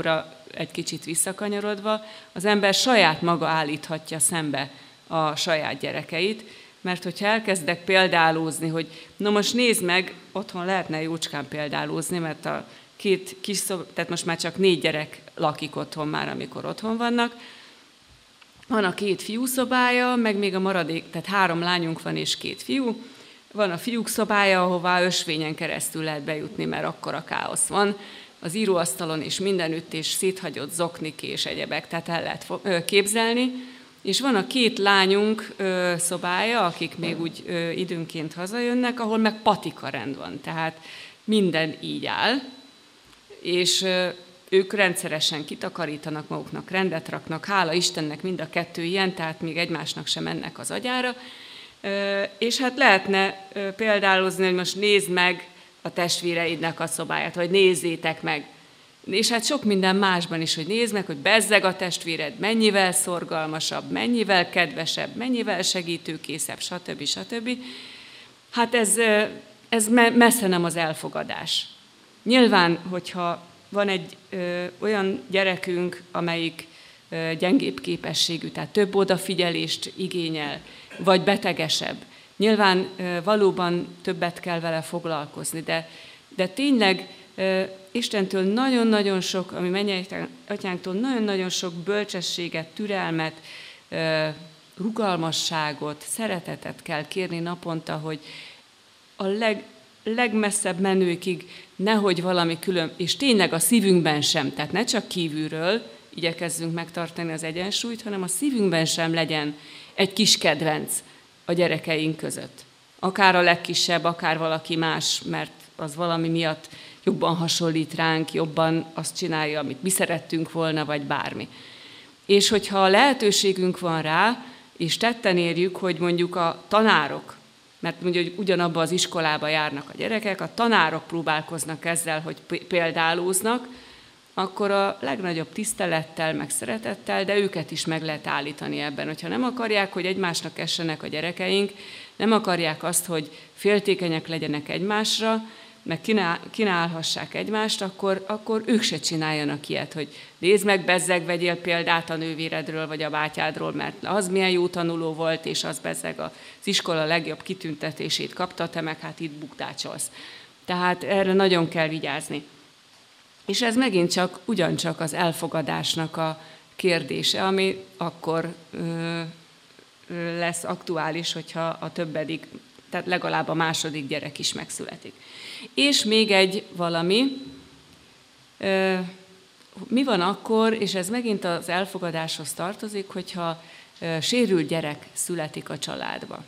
egy kicsit visszakanyarodva, az ember saját maga állíthatja szembe a saját gyerekeit, mert hogyha elkezdek példálózni, hogy na most nézd meg, otthon lehetne jócskán példálózni, mert a két kis szob, tehát most már csak négy gyerek lakik otthon már, amikor otthon vannak. Van a két fiú szobája, meg még a maradék, tehát három lányunk van és két fiú. Van a fiúk szobája, ahová ösvényen keresztül lehet bejutni, mert akkora káosz van. Az íróasztalon és mindenütt, és széthagyott zoknik és egyebek, tehát el lehet képzelni. És van a két lányunk ö, szobája, akik még úgy ö, időnként hazajönnek, ahol meg patika rend van, tehát minden így áll, és ö, ők rendszeresen kitakarítanak maguknak, rendet raknak, hála Istennek mind a kettő ilyen, tehát még egymásnak sem mennek az agyára, ö, és hát lehetne ö, példálozni, hogy most nézd meg a testvéreidnek a szobáját, vagy nézzétek meg. És hát sok minden másban is, hogy nézd meg, hogy bezzeg a testvéred, mennyivel szorgalmasabb, mennyivel kedvesebb, mennyivel segítőkészebb, stb. stb. Hát ez, ez messze nem az elfogadás. Nyilván, hogyha van egy ö, olyan gyerekünk, amelyik ö, gyengébb képességű, tehát több odafigyelést igényel, vagy betegesebb, nyilván ö, valóban többet kell vele foglalkozni, de, de tényleg Istentől nagyon-nagyon sok, ami mennyei atyánktól nagyon-nagyon sok bölcsességet, türelmet, rugalmasságot, szeretetet kell kérni naponta, hogy a leg, legmesszebb menőkig nehogy valami külön, és tényleg a szívünkben sem, tehát ne csak kívülről igyekezzünk megtartani az egyensúlyt, hanem a szívünkben sem legyen egy kis kedvenc a gyerekeink között. Akár a legkisebb, akár valaki más, mert az valami miatt jobban hasonlít ránk, jobban azt csinálja, amit mi szerettünk volna, vagy bármi. És hogyha lehetőségünk van rá, és tetten érjük, hogy mondjuk a tanárok, mert mondjuk hogy ugyanabba az iskolába járnak a gyerekek, a tanárok próbálkoznak ezzel, hogy példálóznak, akkor a legnagyobb tisztelettel, meg szeretettel, de őket is meg lehet állítani ebben. Hogyha nem akarják, hogy egymásnak essenek a gyerekeink, nem akarják azt, hogy féltékenyek legyenek egymásra, meg kínál, kínálhassák egymást, akkor, akkor ők se csináljanak ilyet, hogy nézd meg, bezzeg, vegyél példát a nővéredről, vagy a bátyádról, mert az milyen jó tanuló volt, és az bezzeg az iskola legjobb kitüntetését kapta, te meg hát itt bukdácsolsz. Tehát erre nagyon kell vigyázni. És ez megint csak ugyancsak az elfogadásnak a kérdése, ami akkor ö, ö, lesz aktuális, hogyha a többedik, tehát legalább a második gyerek is megszületik. És még egy valami, ö, mi van akkor, és ez megint az elfogadáshoz tartozik, hogyha ö, sérült gyerek születik a családba.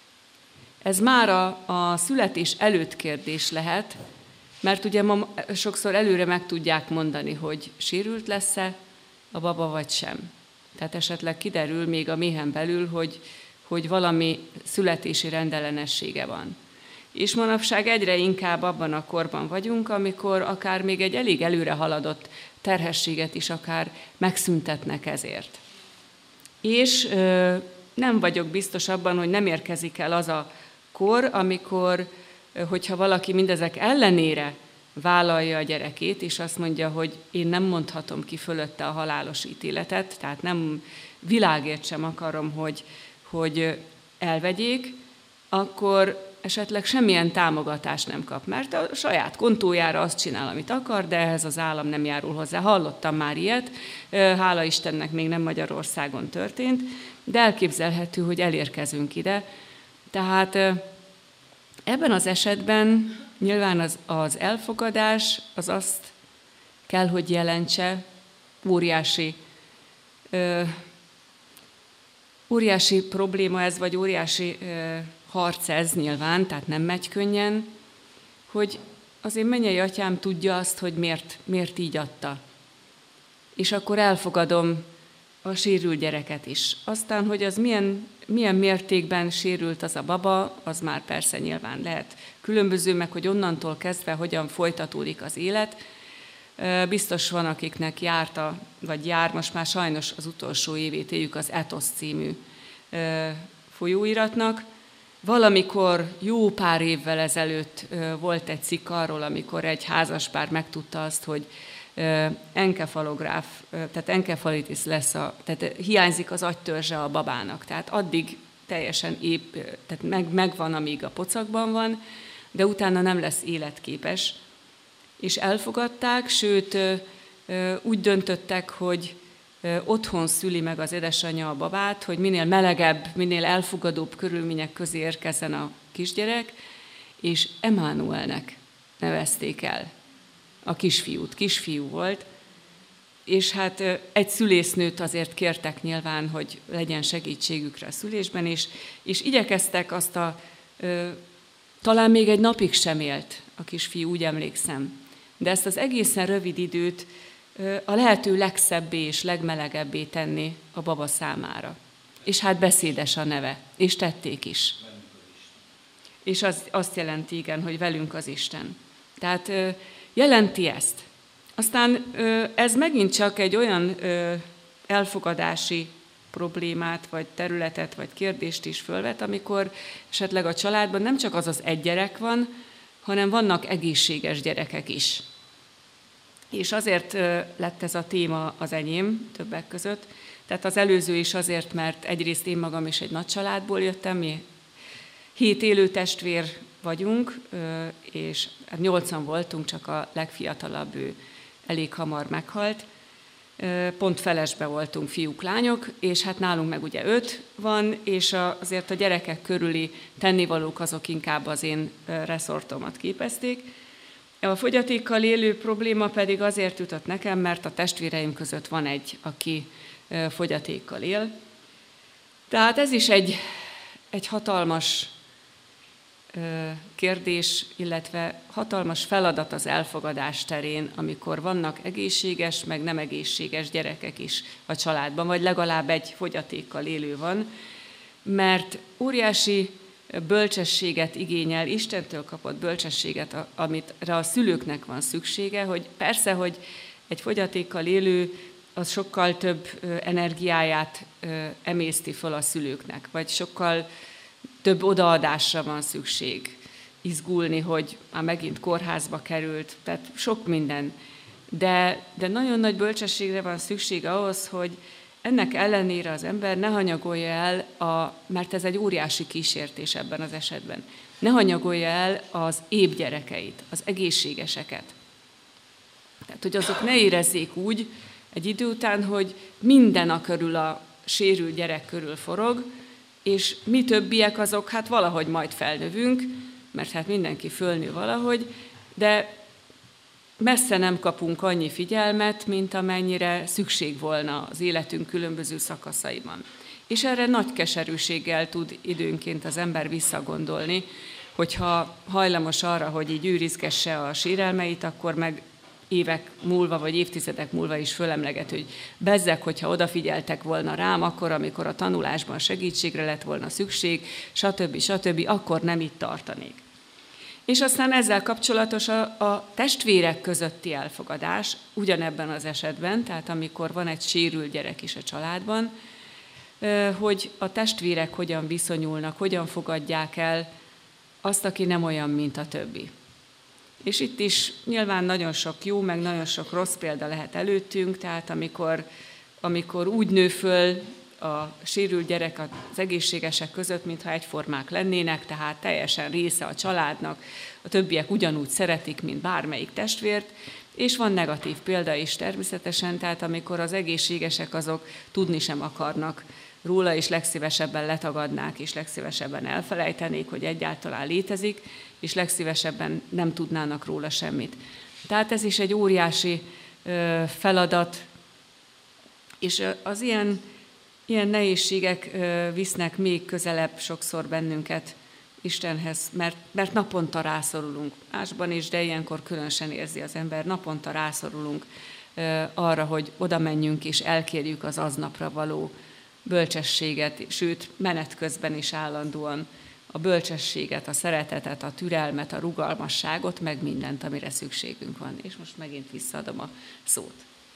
Ez már a, a születés előtt kérdés lehet, mert ugye ma sokszor előre meg tudják mondani, hogy sérült lesz-e a baba vagy sem. Tehát esetleg kiderül még a méhen belül, hogy, hogy valami születési rendellenessége van. És manapság egyre inkább abban a korban vagyunk, amikor akár még egy elég előre haladott terhességet is akár megszüntetnek ezért. És ö, nem vagyok biztos abban, hogy nem érkezik el az a kor, amikor hogyha valaki mindezek ellenére vállalja a gyerekét, és azt mondja, hogy én nem mondhatom ki fölötte a halálos ítéletet, tehát nem világért sem akarom, hogy, hogy elvegyék, akkor esetleg semmilyen támogatást nem kap, mert a saját kontójára azt csinál, amit akar, de ehhez az állam nem járul hozzá. Hallottam már ilyet, hála Istennek még nem Magyarországon történt, de elképzelhető, hogy elérkezünk ide. Tehát ebben az esetben nyilván az, az elfogadás az azt kell, hogy jelentse, óriási, ö, óriási probléma ez, vagy óriási ö, harc ez nyilván, tehát nem megy könnyen, hogy az én mennyei atyám tudja azt, hogy miért, miért így adta. És akkor elfogadom a sérült gyereket is. Aztán, hogy az milyen, milyen mértékben sérült az a baba, az már persze nyilván lehet különböző, meg hogy onnantól kezdve hogyan folytatódik az élet. Biztos van, akiknek járta, vagy jár, most már sajnos az utolsó évét éljük az Etosz című folyóiratnak. Valamikor jó pár évvel ezelőtt volt egy cikk arról, amikor egy házaspár megtudta azt, hogy enkefalográf, tehát enkefalitis lesz, a, tehát hiányzik az agytörzse a babának. Tehát addig teljesen épp, tehát meg, megvan, amíg a pocakban van, de utána nem lesz életképes. És elfogadták, sőt úgy döntöttek, hogy otthon szüli meg az édesanyja a babát, hogy minél melegebb, minél elfogadóbb körülmények közé érkezzen a kisgyerek, és Emmanuelnek nevezték el a kisfiút. Kisfiú volt, és hát egy szülésznőt azért kértek nyilván, hogy legyen segítségükre a szülésben, és, és igyekeztek azt a, talán még egy napig sem élt a kisfiú, úgy emlékszem, de ezt az egészen rövid időt a lehető legszebbé és legmelegebbé tenni a baba számára. És hát beszédes a neve, és tették is. És az, azt jelenti, igen, hogy velünk az Isten. Tehát jelenti ezt. Aztán ez megint csak egy olyan elfogadási problémát, vagy területet, vagy kérdést is fölvet, amikor esetleg a családban nem csak az az egy gyerek van, hanem vannak egészséges gyerekek is. És azért lett ez a téma az enyém többek között. Tehát az előző is azért, mert egyrészt én magam is egy nagy családból jöttem, mi hét élő testvér vagyunk, és nyolcan voltunk, csak a legfiatalabb, ő elég hamar meghalt. Pont felesbe voltunk fiúk, lányok, és hát nálunk meg ugye öt van, és azért a gyerekek körüli tennivalók azok inkább az én reszortomat képezték. A fogyatékkal élő probléma pedig azért jutott nekem, mert a testvéreim között van egy, aki fogyatékkal él. Tehát ez is egy, egy hatalmas kérdés, illetve hatalmas feladat az elfogadás terén, amikor vannak egészséges, meg nem egészséges gyerekek is a családban, vagy legalább egy fogyatékkal élő van, mert óriási bölcsességet igényel, Istentől kapott bölcsességet, amit a szülőknek van szüksége, hogy persze, hogy egy fogyatékkal élő az sokkal több energiáját emészti fel a szülőknek, vagy sokkal több odaadásra van szükség, izgulni, hogy már megint kórházba került, tehát sok minden. De, de nagyon nagy bölcsességre van szükség ahhoz, hogy ennek ellenére az ember ne hanyagolja el, a, mert ez egy óriási kísértés ebben az esetben, ne hanyagolja el az épp gyerekeit, az egészségeseket. Tehát, hogy azok ne érezzék úgy egy idő után, hogy minden a körül a sérült gyerek körül forog, és mi többiek azok, hát valahogy majd felnövünk, mert hát mindenki fölnő valahogy, de messze nem kapunk annyi figyelmet, mint amennyire szükség volna az életünk különböző szakaszaiban. És erre nagy keserűséggel tud időnként az ember visszagondolni, hogyha hajlamos arra, hogy így őrizgesse a sérelmeit, akkor meg évek múlva, vagy évtizedek múlva is fölemleget, hogy bezzeg, hogyha odafigyeltek volna rám, akkor, amikor a tanulásban segítségre lett volna szükség, stb. stb., akkor nem itt tartanék. És aztán ezzel kapcsolatos a, a testvérek közötti elfogadás, ugyanebben az esetben, tehát amikor van egy sérült gyerek is a családban, hogy a testvérek hogyan viszonyulnak, hogyan fogadják el azt, aki nem olyan, mint a többi. És itt is nyilván nagyon sok jó, meg nagyon sok rossz példa lehet előttünk, tehát amikor, amikor úgy nő föl a sérült gyerek az egészségesek között, mintha egyformák lennének, tehát teljesen része a családnak, a többiek ugyanúgy szeretik, mint bármelyik testvért, és van negatív példa is természetesen, tehát amikor az egészségesek azok tudni sem akarnak róla, és legszívesebben letagadnák, és legszívesebben elfelejtenék, hogy egyáltalán létezik, és legszívesebben nem tudnának róla semmit. Tehát ez is egy óriási feladat, és az ilyen, ilyen nehézségek visznek még közelebb sokszor bennünket Istenhez, mert, mert naponta rászorulunk. Másban is, de ilyenkor különösen érzi az ember, naponta rászorulunk arra, hogy oda menjünk és elkérjük az aznapra való bölcsességet, sőt, menet közben is állandóan a bölcsességet, a szeretetet, a türelmet, a rugalmasságot, meg mindent, amire szükségünk van. És most megint visszaadom a szót.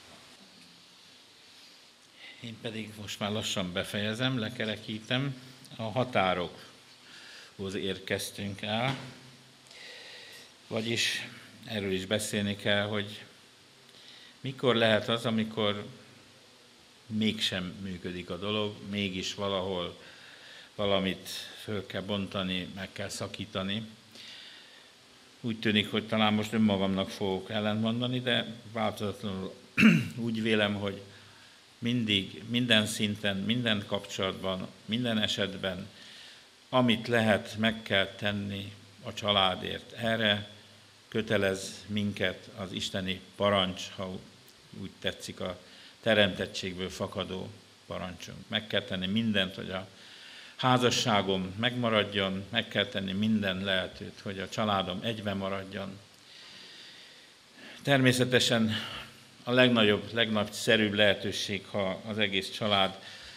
Én pedig most már lassan befejezem, lekerekítem. A határokhoz érkeztünk el, vagyis erről is beszélni kell, hogy Mikor lehet az, amikor mégsem működik a dolog, mégis valahol valamit föl kell bontani, meg kell szakítani. Úgy tűnik, hogy talán most önmagamnak fogok ellentmondani, de változatlanul úgy vélem, hogy mindig, minden szinten, minden kapcsolatban, minden esetben, amit lehet, meg kell tenni a családért. Erre kötelez minket az isteni parancs, ha úgy tetszik, a teremtettségből fakadó parancsunk. Meg kell tenni mindent, hogy a házasságom megmaradjon, meg kell tenni minden lehetőt, hogy a családom egyben maradjon. Természetesen a legnagyobb, legnagyszerűbb lehetőség, ha az egész család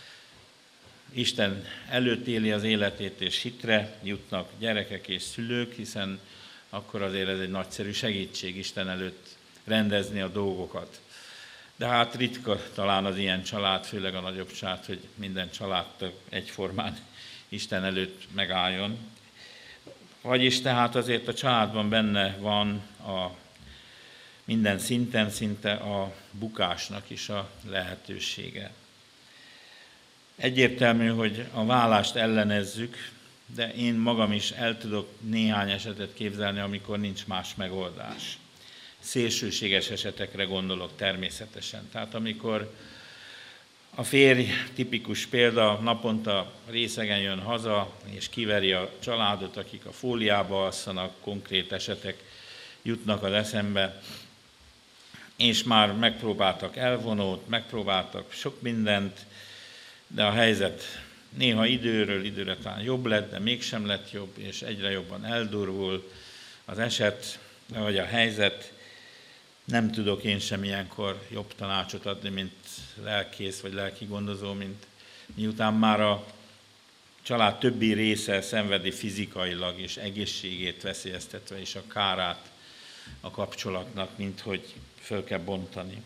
Isten előtt éli az életét, és hitre jutnak gyerekek és szülők, hiszen akkor azért ez egy nagyszerű segítség Isten előtt rendezni a dolgokat. De hát ritka talán az ilyen család, főleg a nagyobb család, hogy minden család egyformán Isten előtt megálljon. Vagyis tehát azért a családban benne van a minden szinten szinte a bukásnak is a lehetősége. Egyértelmű, hogy a válást ellenezzük, de én magam is el tudok néhány esetet képzelni, amikor nincs más megoldás. Szélsőséges esetekre gondolok természetesen. Tehát amikor a férj, tipikus példa, naponta részegen jön haza, és kiveri a családot, akik a fóliába alszanak, konkrét esetek jutnak az eszembe, és már megpróbáltak elvonót, megpróbáltak sok mindent, de a helyzet néha időről időre talán jobb lett, de mégsem lett jobb, és egyre jobban eldurvul az eset, vagy a helyzet. Nem tudok én sem ilyenkor jobb tanácsot adni, mint lelkész vagy lelki gondozó, mint miután már a család többi része szenvedi fizikailag és egészségét veszélyeztetve és a kárát a kapcsolatnak, mint hogy föl kell bontani.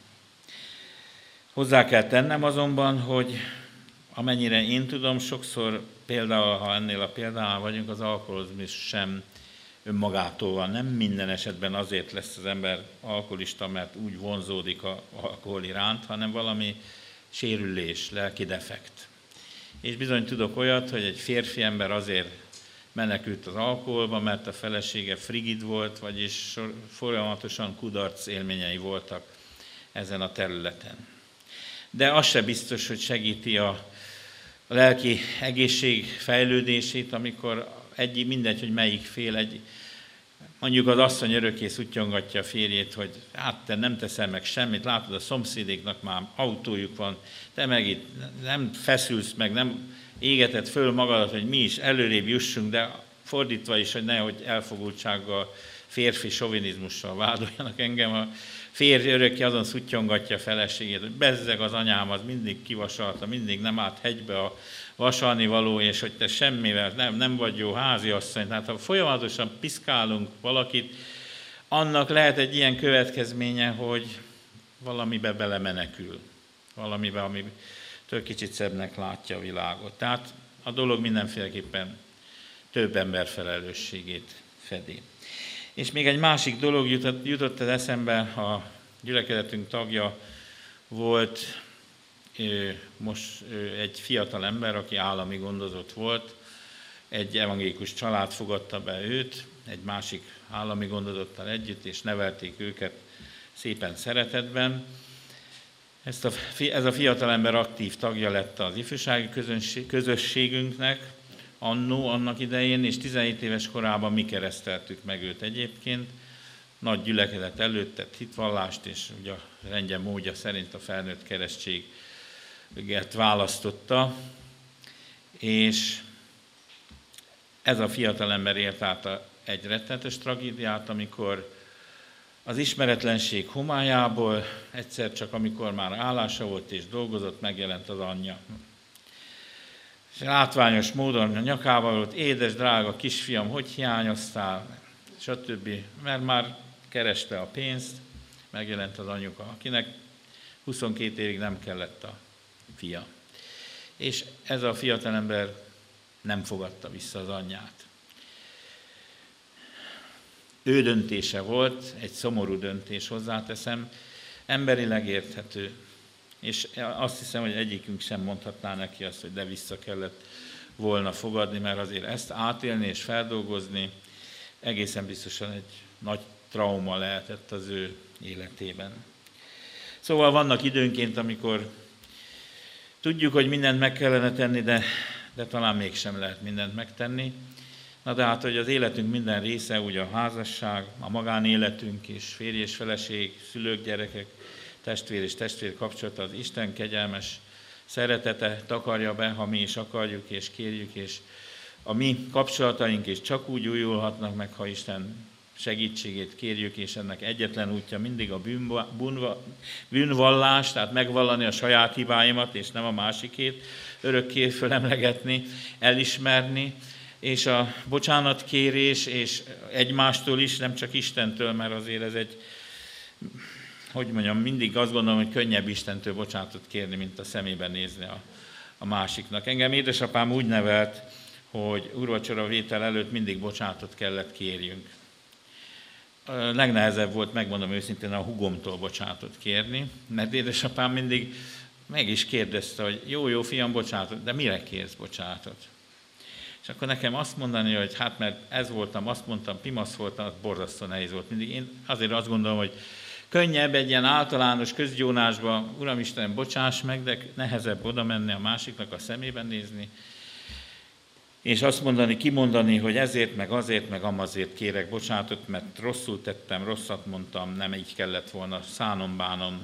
Hozzá kell tennem azonban, hogy amennyire én tudom, sokszor például, ha ennél a példánál vagyunk, az alkoholizmus sem önmagától van. Nem minden esetben azért lesz az ember alkoholista, mert úgy vonzódik az alkohol iránt, hanem valami sérülés, lelki defekt. És bizony tudok olyat, hogy egy férfi ember azért menekült az alkoholba, mert a felesége frigid volt, vagyis folyamatosan kudarc élményei voltak ezen a területen. De az se biztos, hogy segíti a, a lelki egészség fejlődését, amikor egy, mindegy, hogy melyik fél, egy, mondjuk az asszony örökké szuttyongatja a férjét, hogy hát te nem teszel meg semmit, látod, a szomszédéknak már autójuk van, te meg itt nem feszülsz meg, nem égeted föl magadat, hogy mi is előrébb jussunk, de fordítva is, hogy nehogy elfogultsággal, férfi sovinizmussal vádoljanak engem, a férj örökké azon szuttyongatja a feleségét, hogy bezzeg az anyám, az mindig kivasalta, mindig nem állt hegybe a vasalni való, és hogy te semmivel nem, nem vagy jó háziasszony. Tehát ha folyamatosan piszkálunk valakit, annak lehet egy ilyen következménye, hogy valamibe belemenekül, valamibe, ami től kicsit szebbnek látja a világot. Tehát a dolog mindenféleképpen több ember felelősségét fedi. És még egy másik dolog jutott, jutott az eszembe, a gyülekezetünk tagja volt most egy fiatal ember, aki állami gondozott volt, egy evangélikus család fogadta be őt, egy másik állami gondozottal együtt, és nevelték őket szépen szeretetben. Ezt a, ez a fiatal ember aktív tagja lett az ifjúsági közösségünknek, annó, annak idején, és tizenhét éves korában mi kereszteltük meg őt egyébként. Nagy gyülekezet előtt tett hitvallást, és ugye a rendje módja szerint a felnőtt keresztséget választotta, és ez a fiatal ember élt át egy rettenetes tragédiát, amikor az ismeretlenség homályából egyszer csak, amikor már állása volt és dolgozott, megjelent az anyja. És látványos módon a nyakával volt, édes, drága kisfiam, hogy hiányoztál, stb. Mert már kereste a pénzt, megjelent az anyuka, akinek huszonkét évig nem kellett a fia. És ez a fiatalember nem fogadta vissza az anyját. Ő döntése volt, egy szomorú döntés, hozzáteszem, emberileg érthető, és azt hiszem, hogy egyikünk sem mondhatná neki azt, hogy de vissza kellett volna fogadni, mert azért ezt átélni és feldolgozni egészen biztosan egy nagy trauma lehetett az ő életében. Szóval vannak időnként, amikor tudjuk, hogy mindent meg kellene tenni, de, de talán mégsem lehet mindent megtenni. Na de hát, hogy az életünk minden része, ugye a házasság, a magánéletünk is, férj és feleség, szülők, gyerekek, testvér és testvér kapcsolata, az Isten kegyelmes szeretete takarja be, ha mi is akarjuk és kérjük, és a mi kapcsolataink is csak úgy újulhatnak meg, ha Isten segítségét kérjük, és ennek egyetlen útja mindig a bűnva, bűnva, bűnvallás, tehát megvallani a saját hibáimat, és nem a másikét, örökké fölemlegetni, elismerni, és a bocsánatkérés, és egymástól is, nem csak Istentől, mert azért ez egy, hogy mondjam, mindig azt gondolom, hogy könnyebb Istentől bocsánatot kérni, mint a szemében nézni a, a másiknak. Engem édesapám úgy nevelt, hogy úrvacsora vétel előtt mindig bocsánatot kellett kérjünk. A legnehezebb volt, megmondom őszintén, a hugomtól bocsánatot kérni, mert édesapám mindig meg is kérdezte, hogy jó, jó fiam, bocsánatot, de mire kérsz bocsánatot? És akkor nekem azt mondani, hogy hát mert ez voltam, azt mondtam, pimasz voltam, az borzasztó nehéz volt mindig. Én azért azt gondolom, hogy könnyebb egy ilyen általános közgyónásba, Uram Istenem, bocsáss meg, de nehezebb oda menni a másiknak a szemében nézni, és azt mondani, kimondani, hogy ezért, meg azért, meg amazért kérek bocsánatot, mert rosszul tettem, rosszat mondtam, nem így kellett volna, szánom, bánom.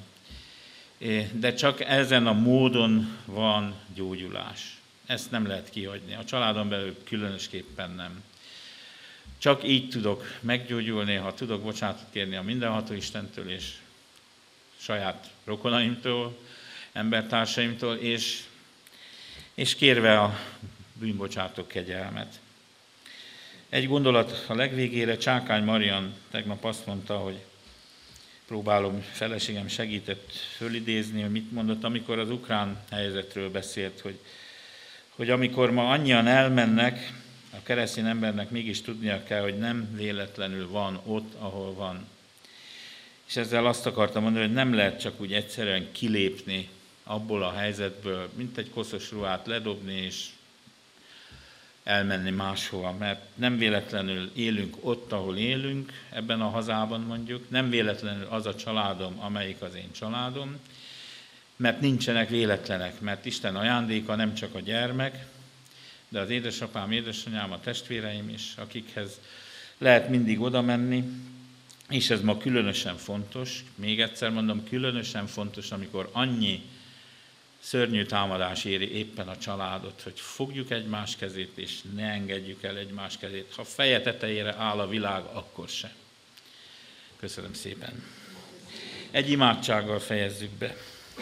De csak ezen a módon van gyógyulás. Ezt nem lehet kihagyni. A családon belül különösképpen nem. Csak így tudok meggyógyulni, ha tudok bocsánatot kérni a mindenható Istentől és saját rokonaimtól, embertársaimtól, és, és kérve a bűnbocsátok kegyelmet. Egy gondolat a legvégére, Csákány Marian tegnap azt mondta, hogy próbálom, feleségem segített fölidézni, hogy mit mondott, amikor az ukrán helyzetről beszélt, hogy, hogy amikor ma annyian elmennek, a keresztény embernek mégis tudnia kell, hogy nem véletlenül van ott, ahol van. És ezzel azt akartam mondani, hogy nem lehet csak úgy egyszerűen kilépni abból a helyzetből, mint egy koszos ruhát ledobni és elmenni máshova, mert nem véletlenül élünk ott, ahol élünk, ebben a hazában mondjuk, nem véletlenül az a családom, amelyik az én családom, mert nincsenek véletlenek, mert Isten ajándéka nem csak a gyermek, de az édesapám, édesanyám, a testvéreim is, akikhez lehet mindig oda menni, és ez ma különösen fontos, még egyszer mondom, különösen fontos, amikor annyi szörnyű támadás éri éppen a családot, hogy fogjuk egymás kezét, és ne engedjük el egymás kezét. Ha feje tetejére áll a világ, akkor se. Köszönöm szépen. Egy imádsággal fejezzük be.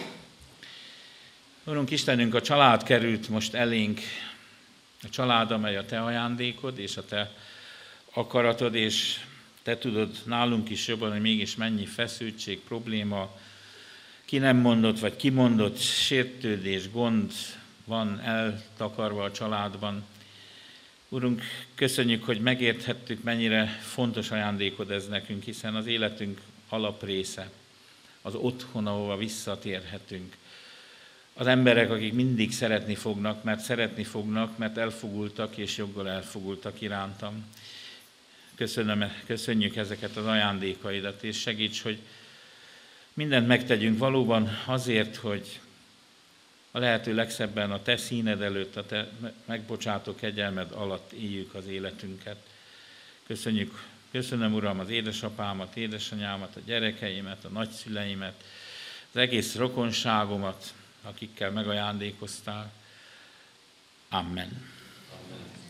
Urunk Istenünk, a család került most elénk, a család, amely a Te ajándékod, és a Te akaratod, és Te tudod nálunk is jobban, hogy mégis mennyi feszültség, probléma, ki nem mondott, vagy kimondott sértődés, gond van eltakarva a családban. Urunk, köszönjük, hogy megérthettük, mennyire fontos ajándékod ez nekünk, hiszen az életünk alaprésze, az otthon, ahova visszatérhetünk. Az emberek, akik mindig szeretni fognak, mert szeretni fognak, mert elfogultak, és joggal elfogultak irántam. Köszönöm, köszönjük ezeket az ajándékaidat, és segíts, hogy mindent megtegyünk valóban azért, hogy a lehető legszebben a Te színed előtt, a Te megbocsátó kegyelmed alatt éljük az életünket. Köszönjük, köszönöm, Uram, az édesapámat, édesanyámat, a gyerekeimet, a nagyszüleimet, az egész rokonságomat, akikkel megajándékoztál. Amen. Amen.